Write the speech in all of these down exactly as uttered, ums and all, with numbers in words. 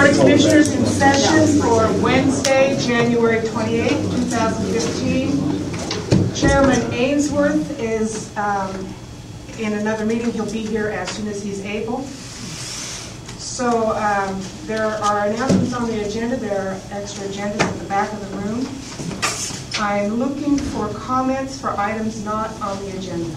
the Commissioners in session for Wednesday, January twenty-eighth, two thousand fifteen. Chairman Ainsworth is um, in another meeting. He'll be here as soon as he's able. So um, there are announcements on the agenda. There are extra agendas at the back of the room. I'm looking for comments for items not on the agenda.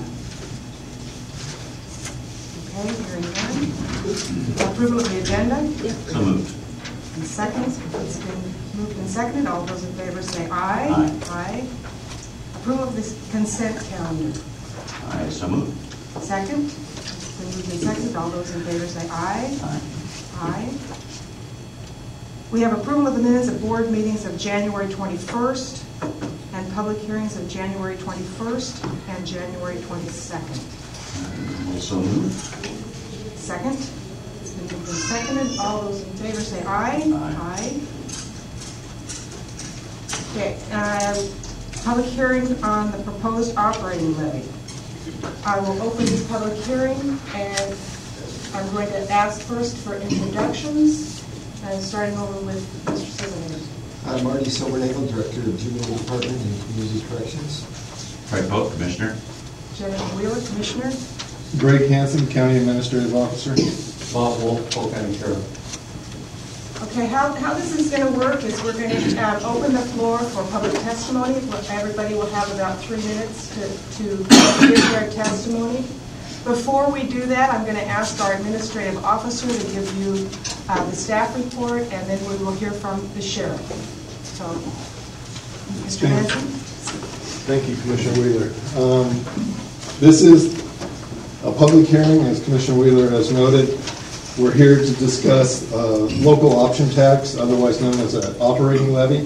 Okay, hearing none. Approval of the agenda? So moved. And seconds? It's been moved and seconded. All those in favor say aye. Aye. Aye. Approval of this consent calendar? Aye, so moved. Second? It's been moved and seconded. All those in favor say aye. Aye. Aye. We have approval of the minutes of board meetings of January twenty-first and public hearings of January twenty-first and January twenty-second. Also moved. Second? It's been moved and seconded. All those in favor say aye. Aye. Aye. Okay, uh, public hearing on the proposed operating levy. I will open this public hearing, and I'm going to ask first for introductions, and starting over with Mister Silverman. I'm Marty Silvernagle, Director of Juvenile Department and Community Corrections. Craig Pope, Commissioner. Jennifer Wheeler, Commissioner. Greg Hansen, County Administrative Officer. Bob Wolf, Polk County Sheriff. Okay, how, how this is going to work is we're going to uh, open the floor for public testimony. Everybody will have about three minutes to, to give their testimony. Before we do that, I'm going to ask our administrative officer to give you uh, the staff report, and then we will hear from the sheriff. So, Mister Hansen? Thank you, Commissioner Wheeler. Um, this is a public hearing, as Commissioner Wheeler has noted. We're here to discuss uh, local option tax, otherwise known as an operating levy.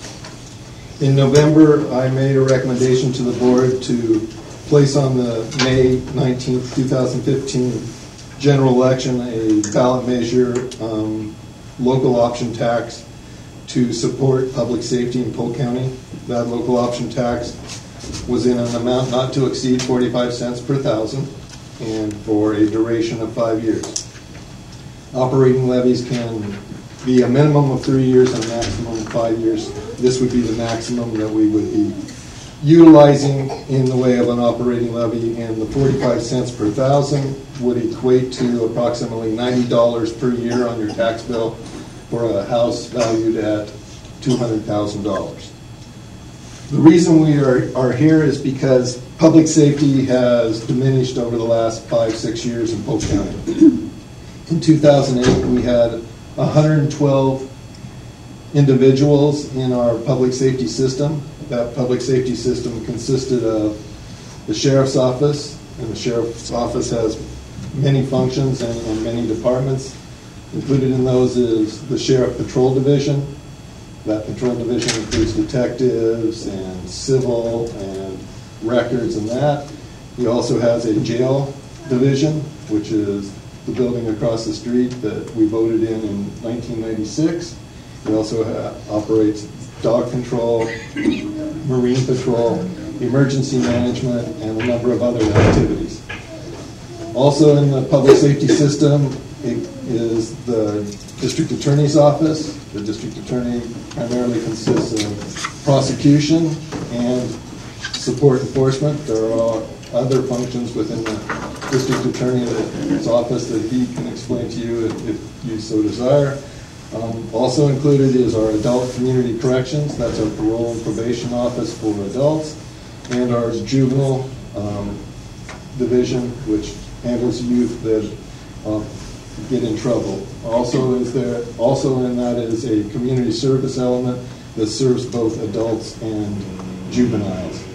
In November, I made a recommendation to the board to place on the May nineteenth, two thousand fifteen general election a ballot measure, um, local option tax to support public safety in Polk County. That local option tax was in an amount not to exceed forty-five cents per thousand and for a duration of five years. Operating levies can be a minimum of three years and a maximum of five years. This would be the maximum that we would be utilizing in the way of an operating levy, and the forty-five cents per thousand would equate to approximately ninety dollars per year on your tax bill for a house valued at two hundred thousand dollars. The reason we are, are here is because public safety has diminished over the last five, six years in Polk County. In two thousand eight, we had one hundred twelve individuals in our public safety system. That public safety system consisted of the sheriff's office, and the sheriff's office has many functions and, and many departments. Included in those is the Sheriff Patrol Division. That patrol division includes detectives and civil and records and that. He also has a jail division, which is the building across the street that we voted in in nineteen ninety-six. He also ha- operates dog control, marine patrol, emergency management, and a number of other activities. Also in the public safety system it is the district attorney's office. The district attorney primarily consists of prosecution and support enforcement. There are other functions within the district attorney's office that he can explain to you if, if you so desire. Um, also included is our adult community corrections. That's our parole and probation office for adults, and our juvenile um, division, which handles youth that uh, get in trouble. Also, is there also in that is a community service element that serves both adults and juveniles.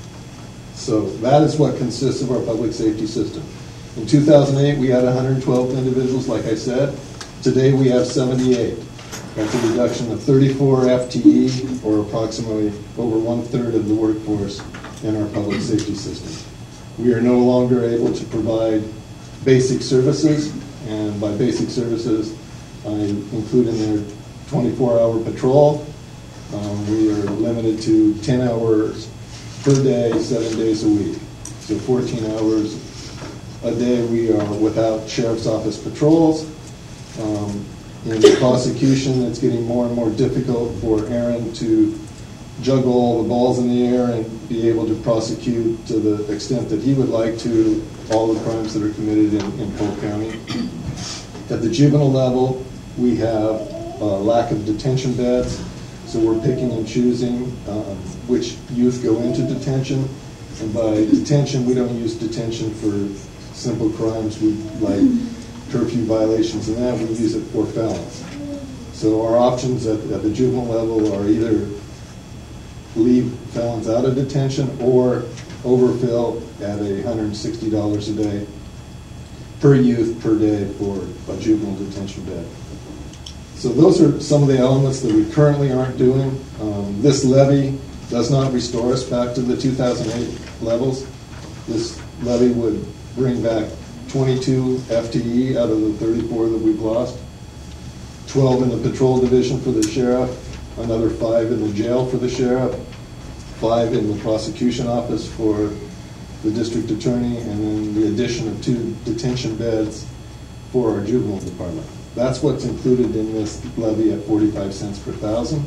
So that is what consists of our public safety system. In two thousand eight, we had one hundred twelve individuals, like I said. Today, we have seventy-eight. That's a reduction of thirty-four F T E, or approximately over one-third of the workforce in our public safety system. We are no longer able to provide basic services, and by basic services, I include in there twenty-four hour patrol. Um, we are limited to ten hours per day, seven days a week. So fourteen hours a day we are without sheriff's office patrols. Um, In the prosecution, it's getting more and more difficult for Aaron to juggle all the balls in the air and be able to prosecute to the extent that he would like to all the crimes that are committed in, in Polk County. At the juvenile level, we have a lack of detention beds, so we're picking and choosing um, which youth go into detention. And by detention, we don't use detention for simple crimes we, like curfew violations and that, we use it for felons. So our options at, at the juvenile level are either leave felons out of detention or overfill at a one hundred sixty dollars a day per youth per day for a juvenile detention bed. So those are some of the elements that we currently aren't doing. Um, this levy does not restore us back to the two thousand eight levels. This levy would bring back twenty-two F T E out of the thirty-four that we've lost, twelve in the patrol division for the sheriff, another five in the jail for the sheriff, five in the prosecution office for the district attorney, and then the addition of two detention beds for our juvenile department. That's what's included in this levy at forty-five cents per thousand.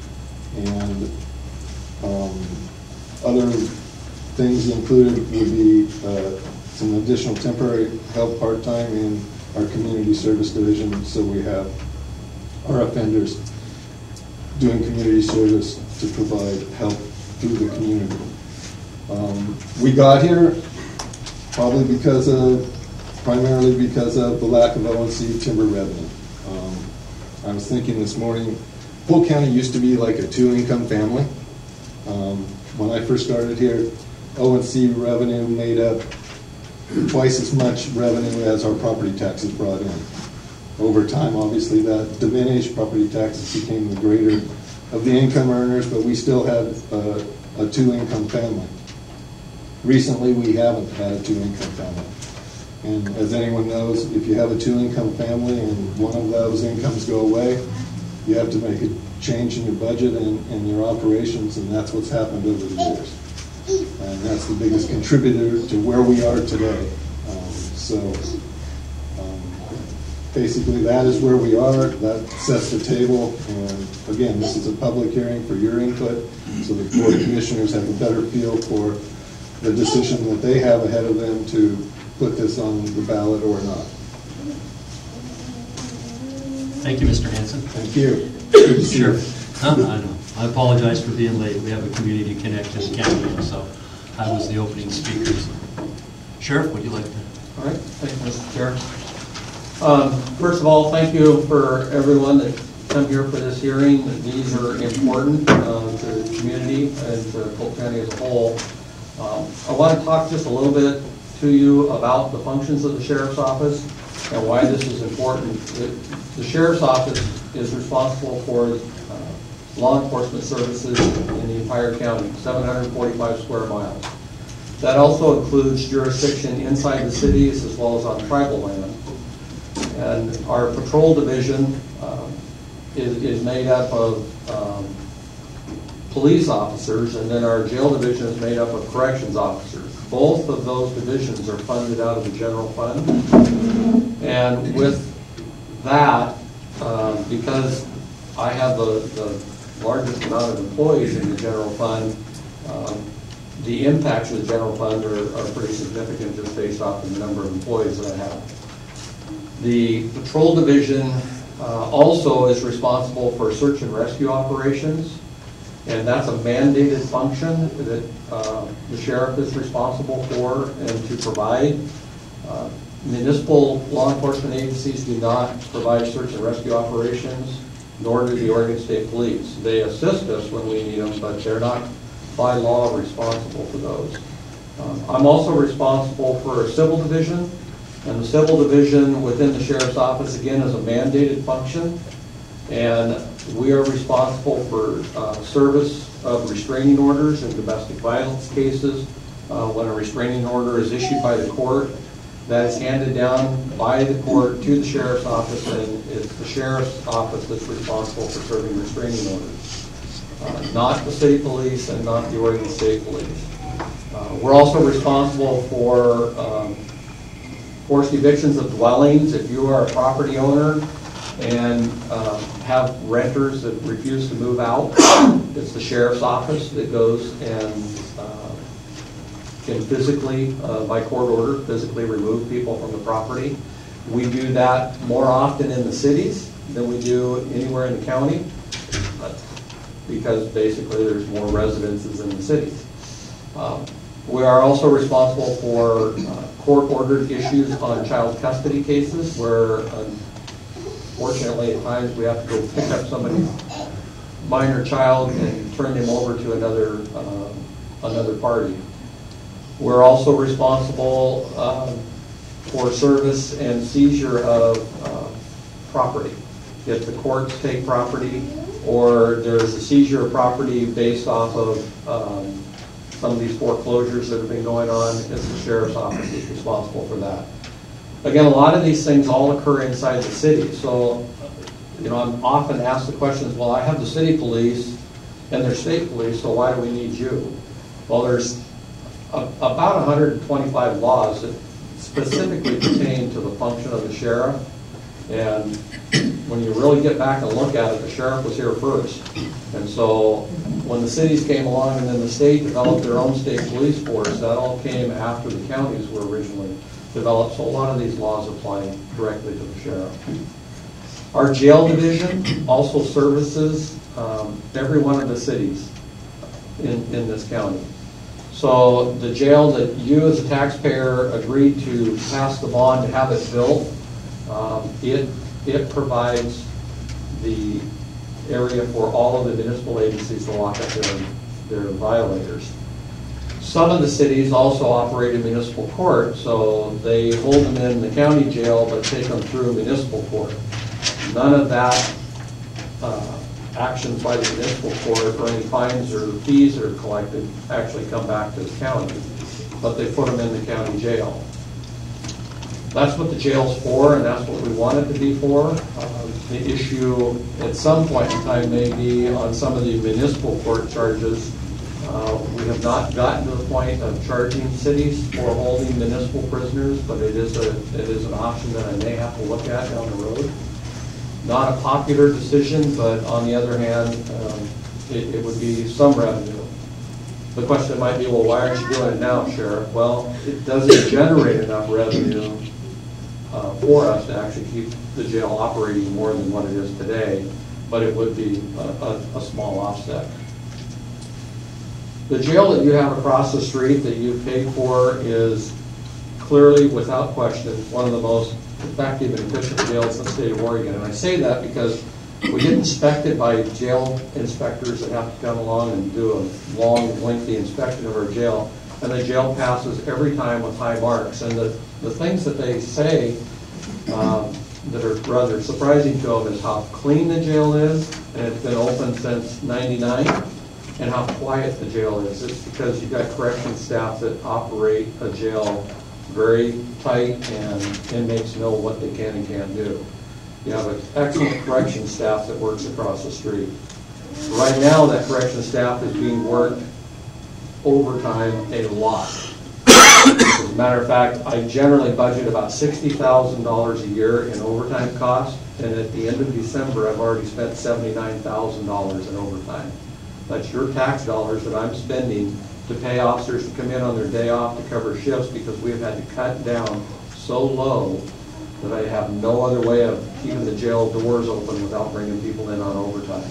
And um, other things included would be uh, some additional temporary help part-time in our community service division, so we have our offenders doing community service to provide help through the community. Um, we got here probably because of, primarily because of the lack of O and C timber revenue. Um, I was thinking this morning, Polk County used to be like a two-income family. Um, when I first started here, O and C revenue made up twice as much revenue as our property taxes brought in. Over time, obviously, that diminished. Property taxes became the greater of the income earners, but we still had uh, a two-income family. Recently, we haven't had a two-income family. And as anyone knows, if you have a two-income family and one of those incomes go away, you have to make a change in your budget and, and your operations, and that's what's happened over the years. And that's the biggest contributor to where we are today. Um, so um, basically that is where we are. That sets the table. And again, this is a public hearing for your input, so the board of commissioners have a better feel for the decision that they have ahead of them to put this on the ballot or not. Thank you, Mister Hanson. Thank you. Good to see Sure. you. No, I know. I apologize for being late. We have a community connect in the county, so I was the opening speaker. So. Sheriff, would you like to? All right. Thank you, Mister Chair. Um, first of all, thank you for everyone that come here for this hearing. These are important uh, to the community and to Polk County as a whole. Um, I want to talk just a little bit to you about the functions of the Sheriff's Office and why this is important. The, the Sheriff's Office is responsible for uh, law enforcement services in the entire county, seven hundred forty-five square miles. That also includes jurisdiction inside the cities as well as on tribal land. And our patrol division uh, is, is made up of um, police officers, and then our jail division is made up of corrections officers. Both of those divisions are funded out of the general fund. And with that, uh, because I have the, the largest amount of employees in the general fund, um, the impacts of the general fund are, are pretty significant just based off of the number of employees that I have. The patrol division uh, also is responsible for search and rescue operations, and that's a mandated function that uh, the sheriff is responsible for and to provide. Uh, municipal law enforcement agencies do not provide search and rescue operations, nor do the Oregon State Police. They assist us when we need them, but they're not by law responsible for those. Um, I'm also responsible for a civil division, and the civil division within the sheriff's office, again, is a mandated function, and we are responsible for uh, service of restraining orders in domestic violence cases. Uh, when a restraining order is issued by the court, that is handed down by the court to the sheriff's office, and it's the sheriff's office that's responsible for serving restraining orders. Uh, not the state police and not the Oregon State Police. Uh, we're also responsible for um, forced evictions of dwellings. If you are a property owner and uh, have renters that refuse to move out. It's the sheriff's office that goes and uh, can physically, uh, by court order, physically remove people from the property. We do that more often in the cities than we do anywhere in the county, because basically there's more residences in the cities. Um, we are also responsible for uh, court-ordered issues on child custody cases where, unfortunately, at times we have to go pick up somebody's minor child and turn them over to another uh, another party. We're also responsible uh, for service and seizure of uh, property. If the courts take property, or there's a seizure of property based off of um, some of these foreclosures that have been going on, it's the sheriff's office is responsible for that. Again, a lot of these things all occur inside the city. So, you know, I'm often asked the questions, well, I have the city police and their state police, so why do we need you? Well, there's a, about one hundred twenty-five laws that specifically pertain to the function of the sheriff. And when you really get back and look at it, the sheriff was here first. And so when the cities came along and then the state developed their own state police force, that all came after the counties were originally developed. So a lot of these laws apply directly to the sheriff. Our jail division also services um, every one of the cities in, in this county. So the jail that you as a taxpayer agreed to pass the bond to have it built, um, it, it provides the area for all of the municipal agencies to lock up their, their violators. Some of the cities also operate in municipal court, so they hold them in the county jail but take them through municipal court. None of that uh, actions by the municipal court or any fines or fees that are collected actually come back to the county, but they put them in the county jail. That's what the jail's for, and that's what we want it to be for. Uh, the issue at some point in time may be on some of the municipal court charges. Uh, we have not gotten to the point of charging cities for holding municipal prisoners, but it is a it is an option that I may have to look at down the road. Not a popular decision, but on the other hand, um, it, it would be some revenue. The question might be, well, why aren't you doing it now, Sheriff? Well, it doesn't generate enough revenue uh, for us to actually keep the jail operating more than what it is today, but it would be a, a, a small offset. The jail that you have across the street that you paid for is clearly, without question, one of the most effective and efficient jails in the state of Oregon. And I say that because we get inspected by jail inspectors that have to come along and do a long, lengthy inspection of our jail. And the jail passes every time with high marks. And the, the things that they say um, that are rather surprising to them is how clean the jail is, and it's been open since ninety-nine, and how quiet the jail is. It's because you've got correction staff that operate a jail very tight, and inmates know what they can and can't do. You have an excellent correction staff that works across the street. Right now, that correction staff is being worked overtime a lot. As a matter of fact, I generally budget about sixty thousand dollars a year in overtime costs, and at the end of December, I've already spent seventy-nine thousand dollars in overtime. That's your tax dollars that I'm spending to pay officers to come in on their day off to cover shifts, because we've had to cut down so low that I have no other way of keeping the jail doors open without bringing people in on overtime.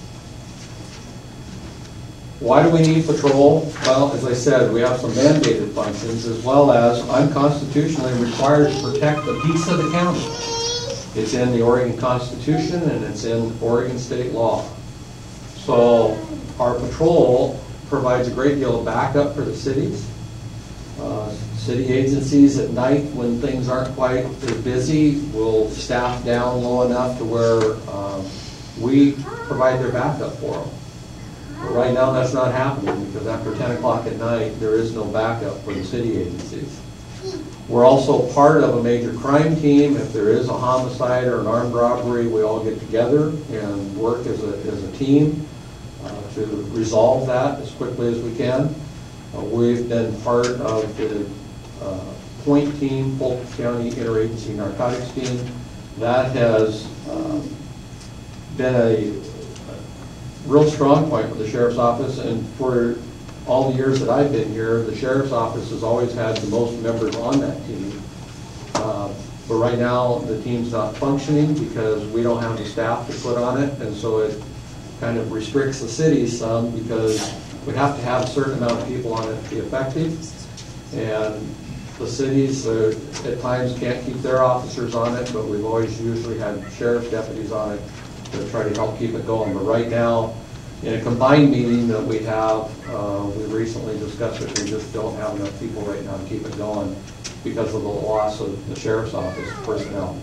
Why do we need patrol? Well, as I said, we have some mandated functions, as well as I'm constitutionally required to protect the peace of the county. It's in the Oregon Constitution, and it's in Oregon state law. So our patrol provides a great deal of backup for the cities. Uh, city agencies at night, when things aren't quite as busy, will staff down low enough to where um, we provide their backup for them. But right now that's not happening, because after ten o'clock at night there is no backup for the city agencies. We're also part of a major crime team. If there is a homicide or an armed robbery, we all get together and work as a, as a team uh, to resolve that as quickly as we can. Uh, we've been part of the uh, POINT team, Fulton County Interagency Narcotics Team, That has um, been a real strong point for the sheriff's office, and for all the years that I've been here, the sheriff's office has always had the most members on that team. Uh, but right now, the team's not functioning because we don't have the staff to put on it, and so it kind of restricts the city some because we have to have a certain amount of people on it to be effective. And the cities uh, at times can't keep their officers on it, but we've always usually had sheriff's deputies on it to try to help keep it going. But right now, in a combined meeting that we have, uh, we recently discussed it, we just don't have enough people right now to keep it going because of the loss of the sheriff's office personnel.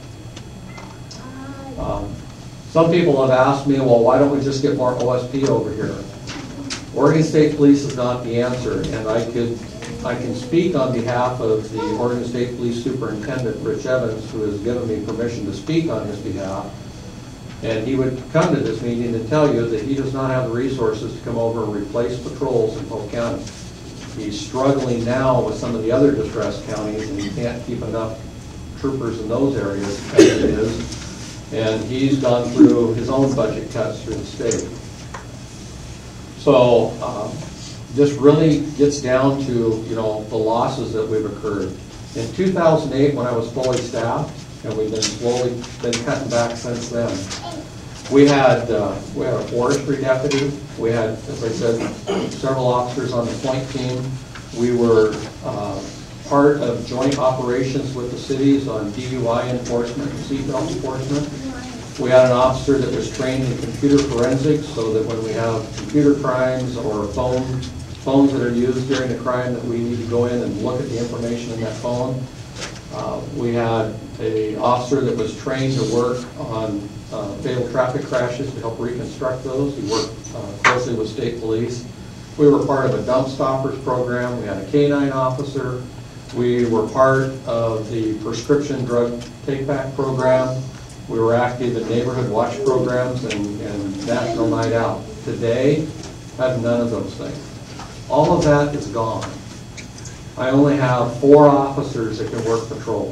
Um, some people have asked me, well, why don't we just get more O S P over here? Oregon State Police is not the answer, and I could I can speak on behalf of the Oregon State Police Superintendent, Rich Evans, who has given me permission to speak on his behalf. And he would come to this meeting and tell you that he does not have the resources to come over and replace patrols in Polk County. He's struggling now with some of the other distressed counties, and he can't keep enough troopers in those areas as it is. And he's gone through his own budget cuts through the state. So um, this really gets down to, you know, the losses that we've occurred. In two thousand eight, when I was fully staffed, and we've been slowly been cutting back since then, we had uh, we had a forestry deputy. We had, as I said, several officers on the point team. We were uh, part of joint operations with the cities on D U I enforcement and seatbelt enforcement. We had an officer that was trained in computer forensics, so that when we have computer crimes or phone phones that are used during a crime, that we need to go in and look at the information in that phone. Uh, we had a officer that was trained to work on uh, fatal traffic crashes to help reconstruct those. He worked uh, closely with state police. We were part of a dump stoppers program. We had a canine officer. We were part of the prescription drug take-back program. We were active in neighborhood watch programs and, and National Night Out. Today, I have none of those things. All of that is gone. I only have four officers that can work patrol.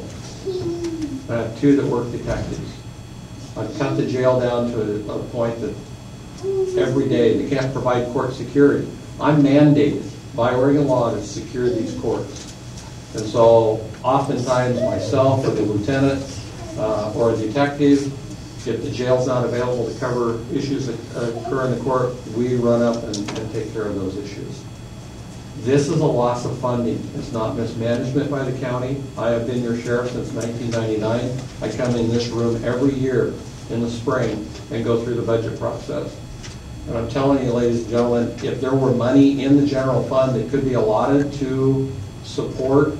I have two that work detectives. I've cut the jail down to a, a point that every day they can't provide court security. I'm mandated by Oregon law to secure these courts. And so oftentimes myself or the lieutenant uh, or a detective, if the jail's not available to cover issues that occur in the court, we run up and, and take care of those issues. This is a loss of funding. It's not mismanagement by the county. I have been your sheriff since nineteen ninety-nine. I come in this room every year in the spring and go through the budget process. And I'm telling you, ladies and gentlemen, if there were money in the general fund that could be allotted to support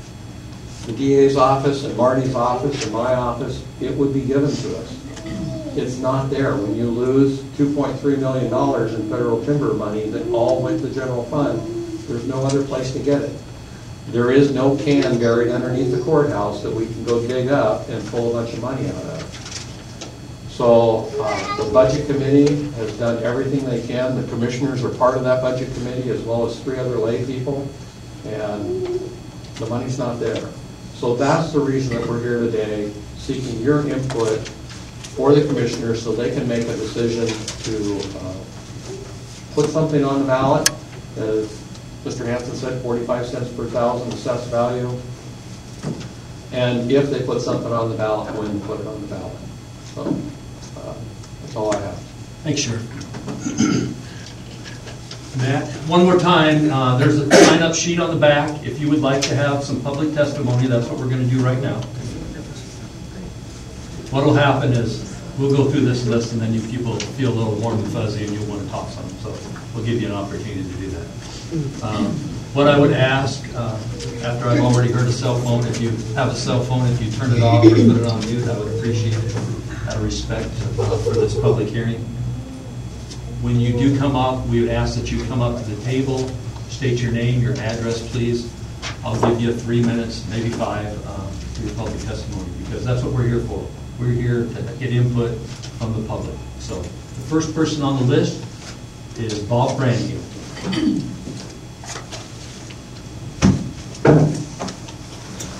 the D A's office and Marty's office and my office, it would be given to us. It's not there. When you lose two point three million dollars in federal timber money that all went to the general fund, there's no other place to get it. There is no can buried underneath the courthouse that we can go dig up and pull a bunch of money out of. So uh, the budget committee has done everything they can. The commissioners are part of that budget committee, as well as three other lay people, and the money's not there. So that's the reason that we're here today, seeking your input for the commissioners so they can make a decision to uh, put something on the ballot. As Mister Hanson said, forty-five cents per thousand assessed value. And if they put something on the ballot, when to put it on the ballot. So uh, that's all I have. Thanks, Sheriff. Matt, one more time, uh, there's a sign-up sheet on the back. If you would like to have some public testimony, that's what we're going to do right now. What will happen is we'll go through this list, and then you people feel a little warm and fuzzy, and you'll want to talk some. So we'll give you an opportunity to do that. Um, what I would ask, uh, after I've already heard a cell phone, if you have a cell phone, if you turn it off or put it on mute, I would appreciate it out of respect uh, for this public hearing. When you do come up, we would ask that you come up to the table, state your name, your address, please. I'll give you three minutes, maybe five, uh, for your public testimony, because that's what we're here for. We're here to get input from the public. So the first person on the list is Bob Brannigan.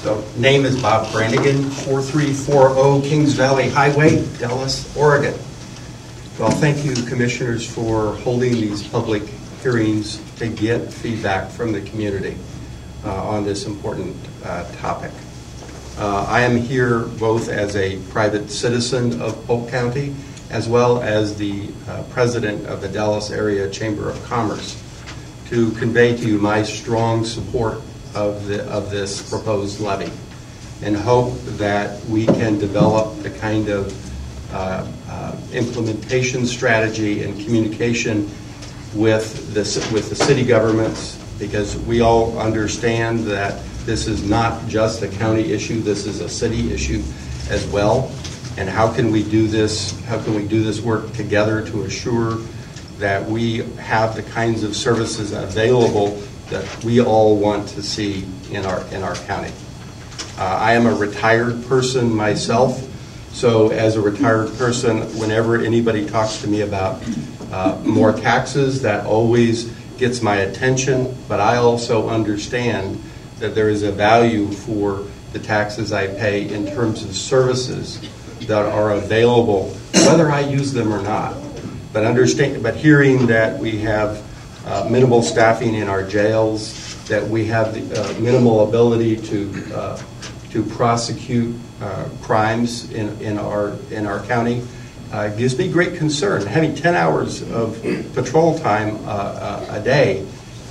The name is Bob Brannigan, four three four zero Kings Valley Highway, Dallas, Oregon. Well, thank you, Commissioners, for holding these public hearings to get feedback from the community uh, on this important uh, topic. Uh, I am here both as a private citizen of Polk County as well as the uh, president of the Dallas Area Chamber of Commerce to convey to you my strong support of the of this proposed levy, and hope that we can develop the kind of uh, uh, implementation strategy and communication with the with the city governments, because we all understand that this is not just a county issue; this is a city issue as well. And how can we do this? How can we do this work together to assure that we have the kinds of services available that we all want to see in our in our county? Uh, I am a retired person myself, so as a retired person, whenever anybody talks to me about uh, more taxes, that always gets my attention. But I also understand that there is a value for the taxes I pay in terms of services that are available, whether I use them or not. But understand, but hearing that we have uh, minimal staffing in our jails, that we have the uh, minimal ability to uh, to prosecute uh, crimes in, in our in our county, uh, gives me great concern. Having ten hours of patrol time uh, uh, a day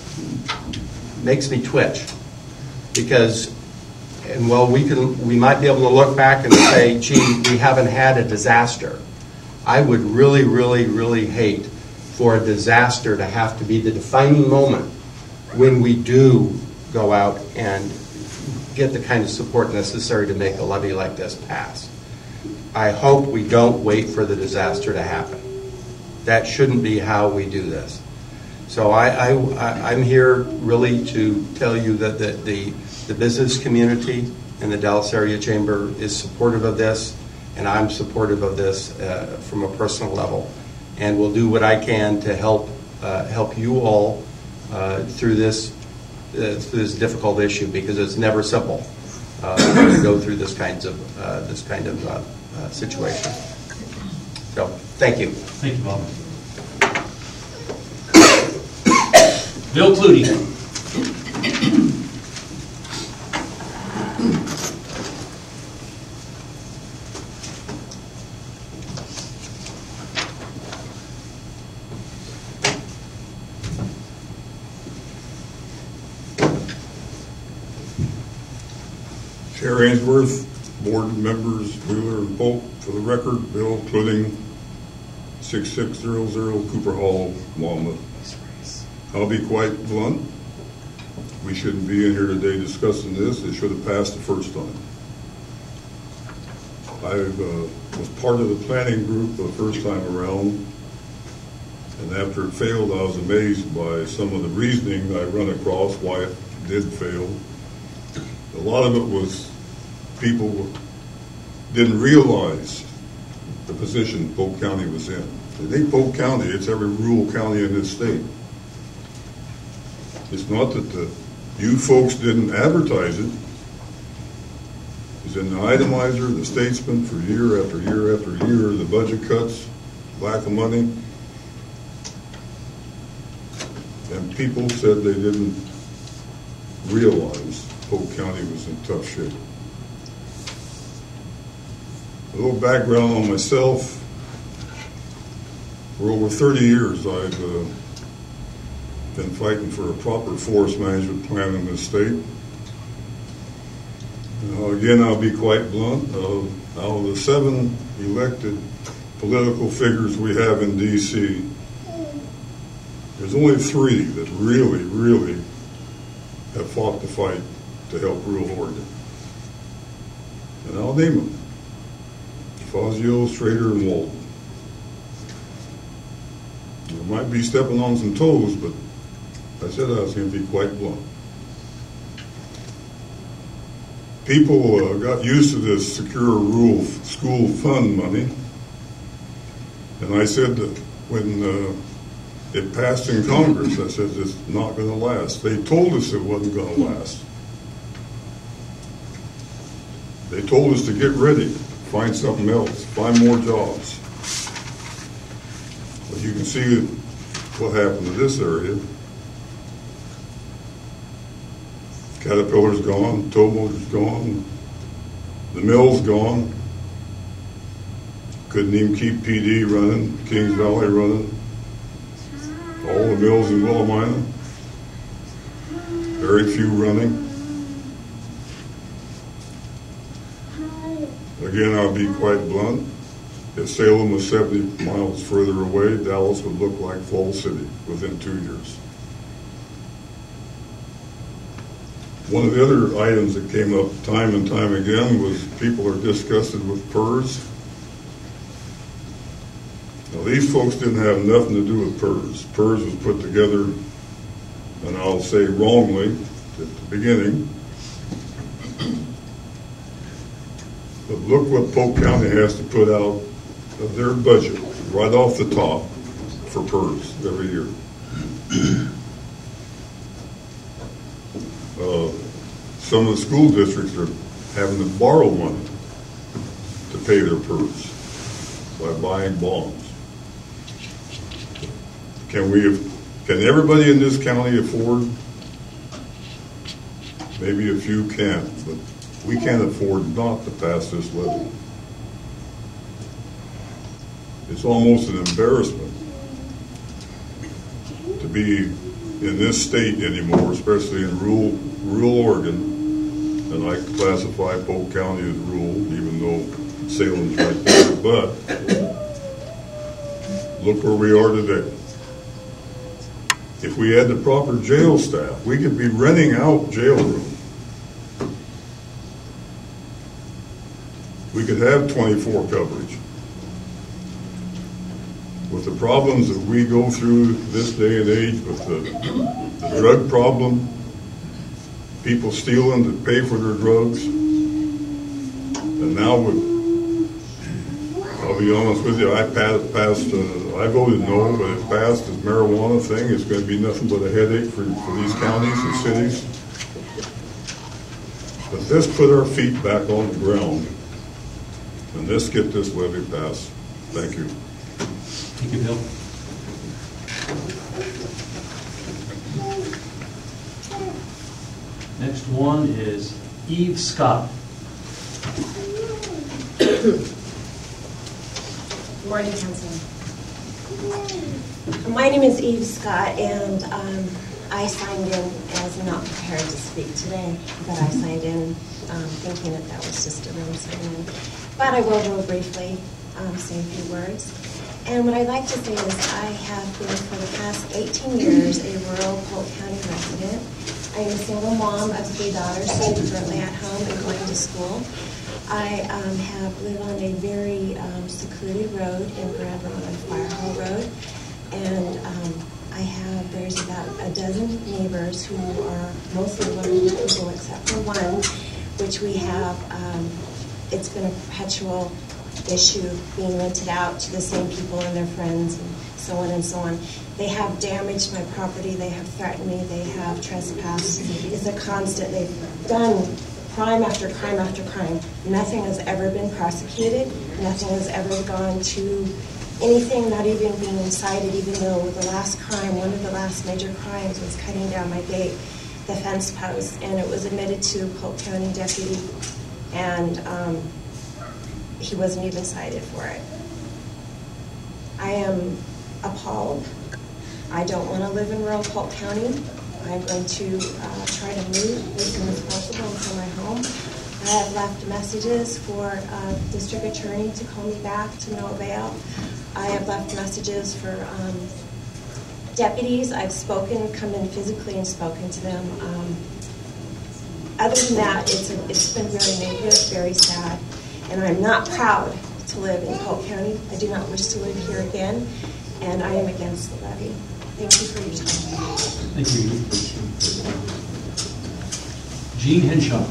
makes me twitch, because, and while we can, we might be able to look back and say, gee, we haven't had a disaster. I would really, really, really hate for a disaster to have to be the defining moment when we do go out and get the kind of support necessary to make a levy like this pass. I hope we don't wait for the disaster to happen. That shouldn't be how we do this. So I, I, I'm here really to tell you that the, the, the business community and the Dallas Area Chamber is supportive of this, and I'm supportive of this uh, from a personal level. And will do what I can to help uh, help you all uh, through this uh, through this difficult issue, because it's never simple uh, to go through this kinds of uh, this kind of uh, uh, situation. So, thank you. Thank you, Bob. Bill Clutie. Chair Ainsworth, board members Wheeler and Polk, for the record, Bill Clutie, six six zero zero Cooper Hall, Monmouth. I'll be quite blunt. We shouldn't be in here today discussing this. It should have passed the first time. I uh, was part of the planning group the first time around, and after it failed, I was amazed by some of the reasoning I run across why it did fail. A lot of it was people didn't realize the position Polk County was in. It ain't Polk County, it's every rural county in this state. It's not that the, you folks didn't advertise it. It's in the itemizer, the Statesman, for year after year after year, the budget cuts, lack of money. And people said they didn't realize Polk County was in tough shape. A little background on myself. For over thirty years, I've uh, been fighting for a proper forest management plan in this state. Now, again, I'll be quite blunt. Uh, out of the seven elected political figures we have in D C, there's only three that really, really have fought the fight to help rural Oregon. And I'll name them: Fazio, Schrader, and Walton. I might be stepping on some toes, but I said I was going to be quite blunt. People uh, got used to this secure rural f- school fund money, and I said that when uh, it passed in Congress, I said it's not going to last. They told us it wasn't going to last. They told us to get ready, find something else, find more jobs. But you can see what happened to this area. Caterpillar's gone, Towmotor's gone, the mill's gone. Couldn't even keep P D running, Kings Valley running. All the mills in Willamina, very few running. Again, I'll be quite blunt. If Salem was seventy miles further away, Dallas would look like Falls City within two years. One of the other items that came up time and time again was people are disgusted with PERS. Now, these folks didn't have nothing to do with PERS. PERS was put together, and I'll say wrongly at the beginning. But look what Polk County has to put out of their budget right off the top for PERS every year. Uh, some of the school districts are having to borrow money to pay their PERS by buying bonds. Can we? Can everybody in this county afford? Maybe a few can, but we can't afford not to pass this levy. It's almost an embarrassment to be in this state anymore, especially in rural, rural Oregon, and I classify Polk County as rural, even though Salem's right there, but look where we are today. If we had the proper jail staff, we could be renting out jail rooms. We could have twenty-four coverage. With the problems that we go through this day and age with the, the drug problem, people stealing to pay for their drugs, and now with, I'll be honest with you, I passed, passed uh, I voted no, but it passed this marijuana thing. It's going to be nothing but a headache for, for these counties and cities. But let's put our feet back on the ground, and let's get this levy passed. Thank you. Thank you, Bill. Next one is Eve Scott. Good morning, Council. My name is Eve Scott, and um, I signed in as not prepared to speak today, but I signed in um, thinking that that was just a really sign in. But I will real briefly um, say a few words. And what I'd like to say is I have been for the past eighteen years a rural Polk County resident. I am a single mom of three daughters who are currently at home and going to school. I um, have lived on a very um, secluded road in Grand Road on Fire Hall Road. And um, I have, there's about a dozen neighbors who are mostly wonderful people except for one, which we have, um, it's been a perpetual issue being rented out to the same people and their friends and so on and so on. They have damaged my property, they have threatened me, they have trespassed. It's a constant, they've done crime after crime after crime. Nothing has ever been prosecuted, nothing has ever gone to anything, not even being incited, even though the last crime, one of the last major crimes was cutting down my gate, the fence post, and it was admitted to Polk County deputy, and um, he wasn't even cited for it. I am appalled. I don't want to live in rural Polk County. I'm going to uh, try to move as soon as possible into my home. I have left messages for uh, district attorney to call me back to no avail. I have left messages for um, deputies. I've spoken, come in physically and spoken to them. Um, other than that, it's, a, it's been very negative, very sad. And I'm not proud to live in Polk County. I do not wish to live here again, and I am against the levy. Thank you for your time. Thank you. Gene Henshaw.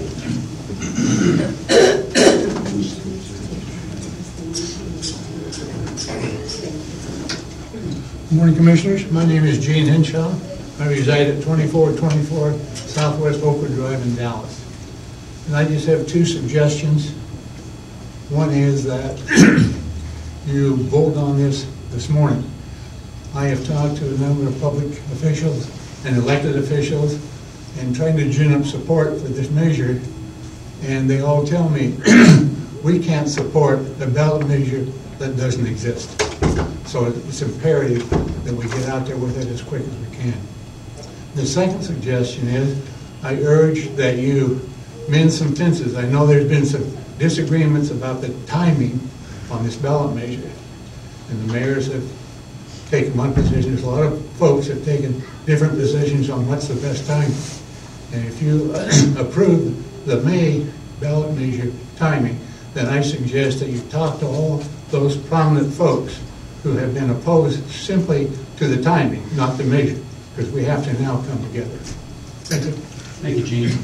Good morning, Commissioners. My name is Gene Henshaw. I reside at twenty-four twenty-four Southwest Oakwood Drive in Dallas. And I just have two suggestions. One is that you vote on this this morning. I have talked to a number of public officials and elected officials and trying to gin up support for this measure, and they all tell me we can't support a ballot measure that doesn't exist. So it's imperative that we get out there with it as quick as we can. The second suggestion is I urge that you mend some fences. I know there's been some disagreements about the timing on this ballot measure, and the mayors have taken one position. A lot of folks have taken different positions on what's the best time. And if you approve the May ballot measure timing, then I suggest that you talk to all those prominent folks who have been opposed simply to the timing, not the measure, because we have to now come together. Thank you. Thank you, Gene.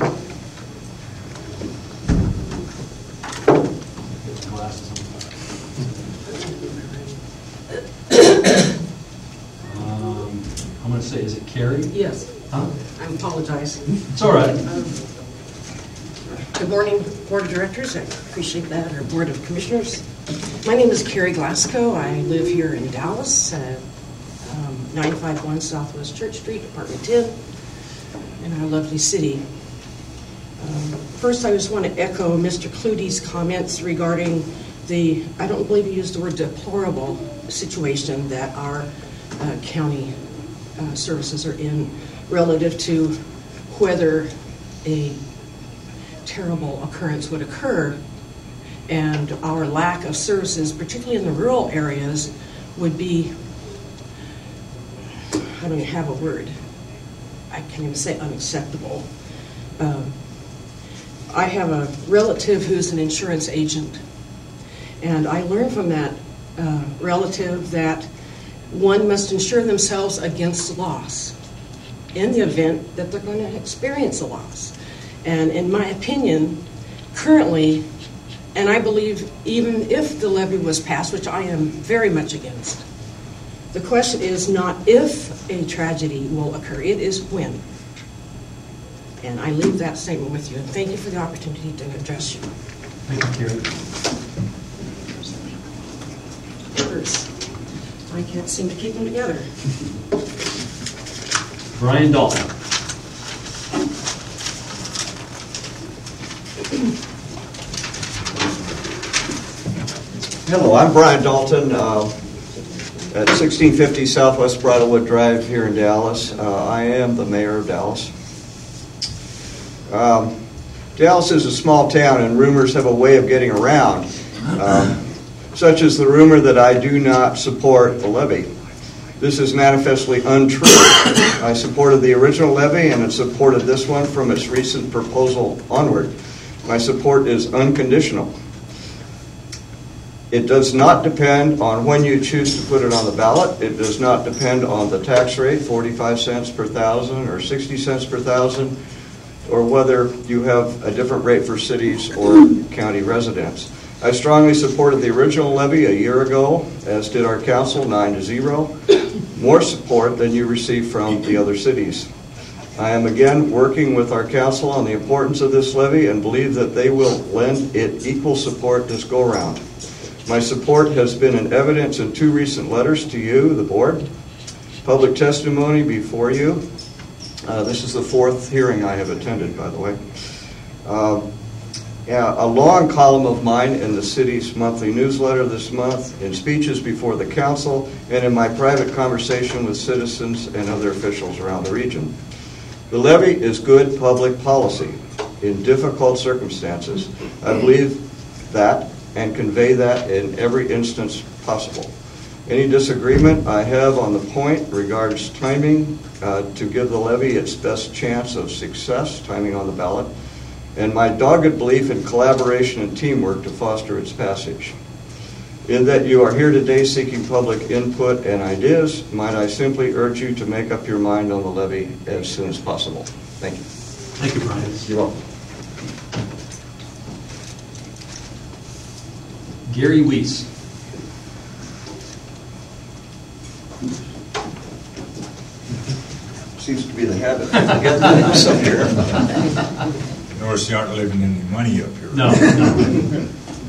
Um, I'm going to say, is it Carrie? Yes. Huh? I apologize. It's all right. Um, Good morning, Board of Directors. I appreciate that, or Board of Commissioners. My name is Carrie Glasgow. I live here in Dallas, uh, um, nine five one Southwest Church Street, Apartment ten, in our lovely city. Um, first, I just want to echo Mister Clutie's comments regarding the, I don't believe he used the word deplorable situation that our uh, county uh, services are in relative to whether a terrible occurrence would occur and our lack of services, particularly in the rural areas, would be, I don't even have a word, I can't even say unacceptable. Um, I have a relative who's an insurance agent, and I learned from that uh, relative that one must insure themselves against loss in the event that they're going to experience a loss. And in my opinion, currently, and I believe even if the levy was passed, which I am very much against, the question is not if a tragedy will occur, it is when. And I leave that statement with you, and thank you for the opportunity to address you. Thank you, Carrie. First, I can't seem to keep them together. Brian Dalton. Hello, I'm Brian Dalton uh, at sixteen fifty Southwest Bridlewood Drive here in Dallas. Uh, I am the mayor of Dallas. Um, Dallas is a small town, and rumors have a way of getting around, um, such as the rumor that I do not support the levy. This is manifestly untrue. I supported the original levy and have supported this one from its recent proposal onward. My support is unconditional. It does not depend on when you choose to put it on the ballot. It does not depend on the tax rate, forty-five cents per thousand or sixty cents per thousand, or whether you have a different rate for cities or county residents. I strongly supported the original levy a year ago, as did our council, nine to zero. More support than you received from the other cities. I am again working with our council on the importance of this levy and believe that they will lend it equal support this go-around. My support has been in evidence in two recent letters to you, the board, public testimony before you. Uh, this is the fourth hearing I have attended, by the way. Uh, yeah, a long column of mine in the city's monthly newsletter this month, in speeches before the council, and in my private conversation with citizens and other officials around the region. The levy is good public policy in difficult circumstances. I believe that and convey that in every instance possible. Any disagreement I have on the point regards timing uh, to give the levy its best chance of success, timing on the ballot, and my dogged belief in collaboration and teamwork to foster its passage. In that you are here today seeking public input and ideas, might I simply urge you to make up your mind on the levy as soon as possible. Thank you. Thank you, Brian. You're welcome. Gary Weiss. Seems to be the habit. I get this up here. notice you aren't leaving any money up here. No, no.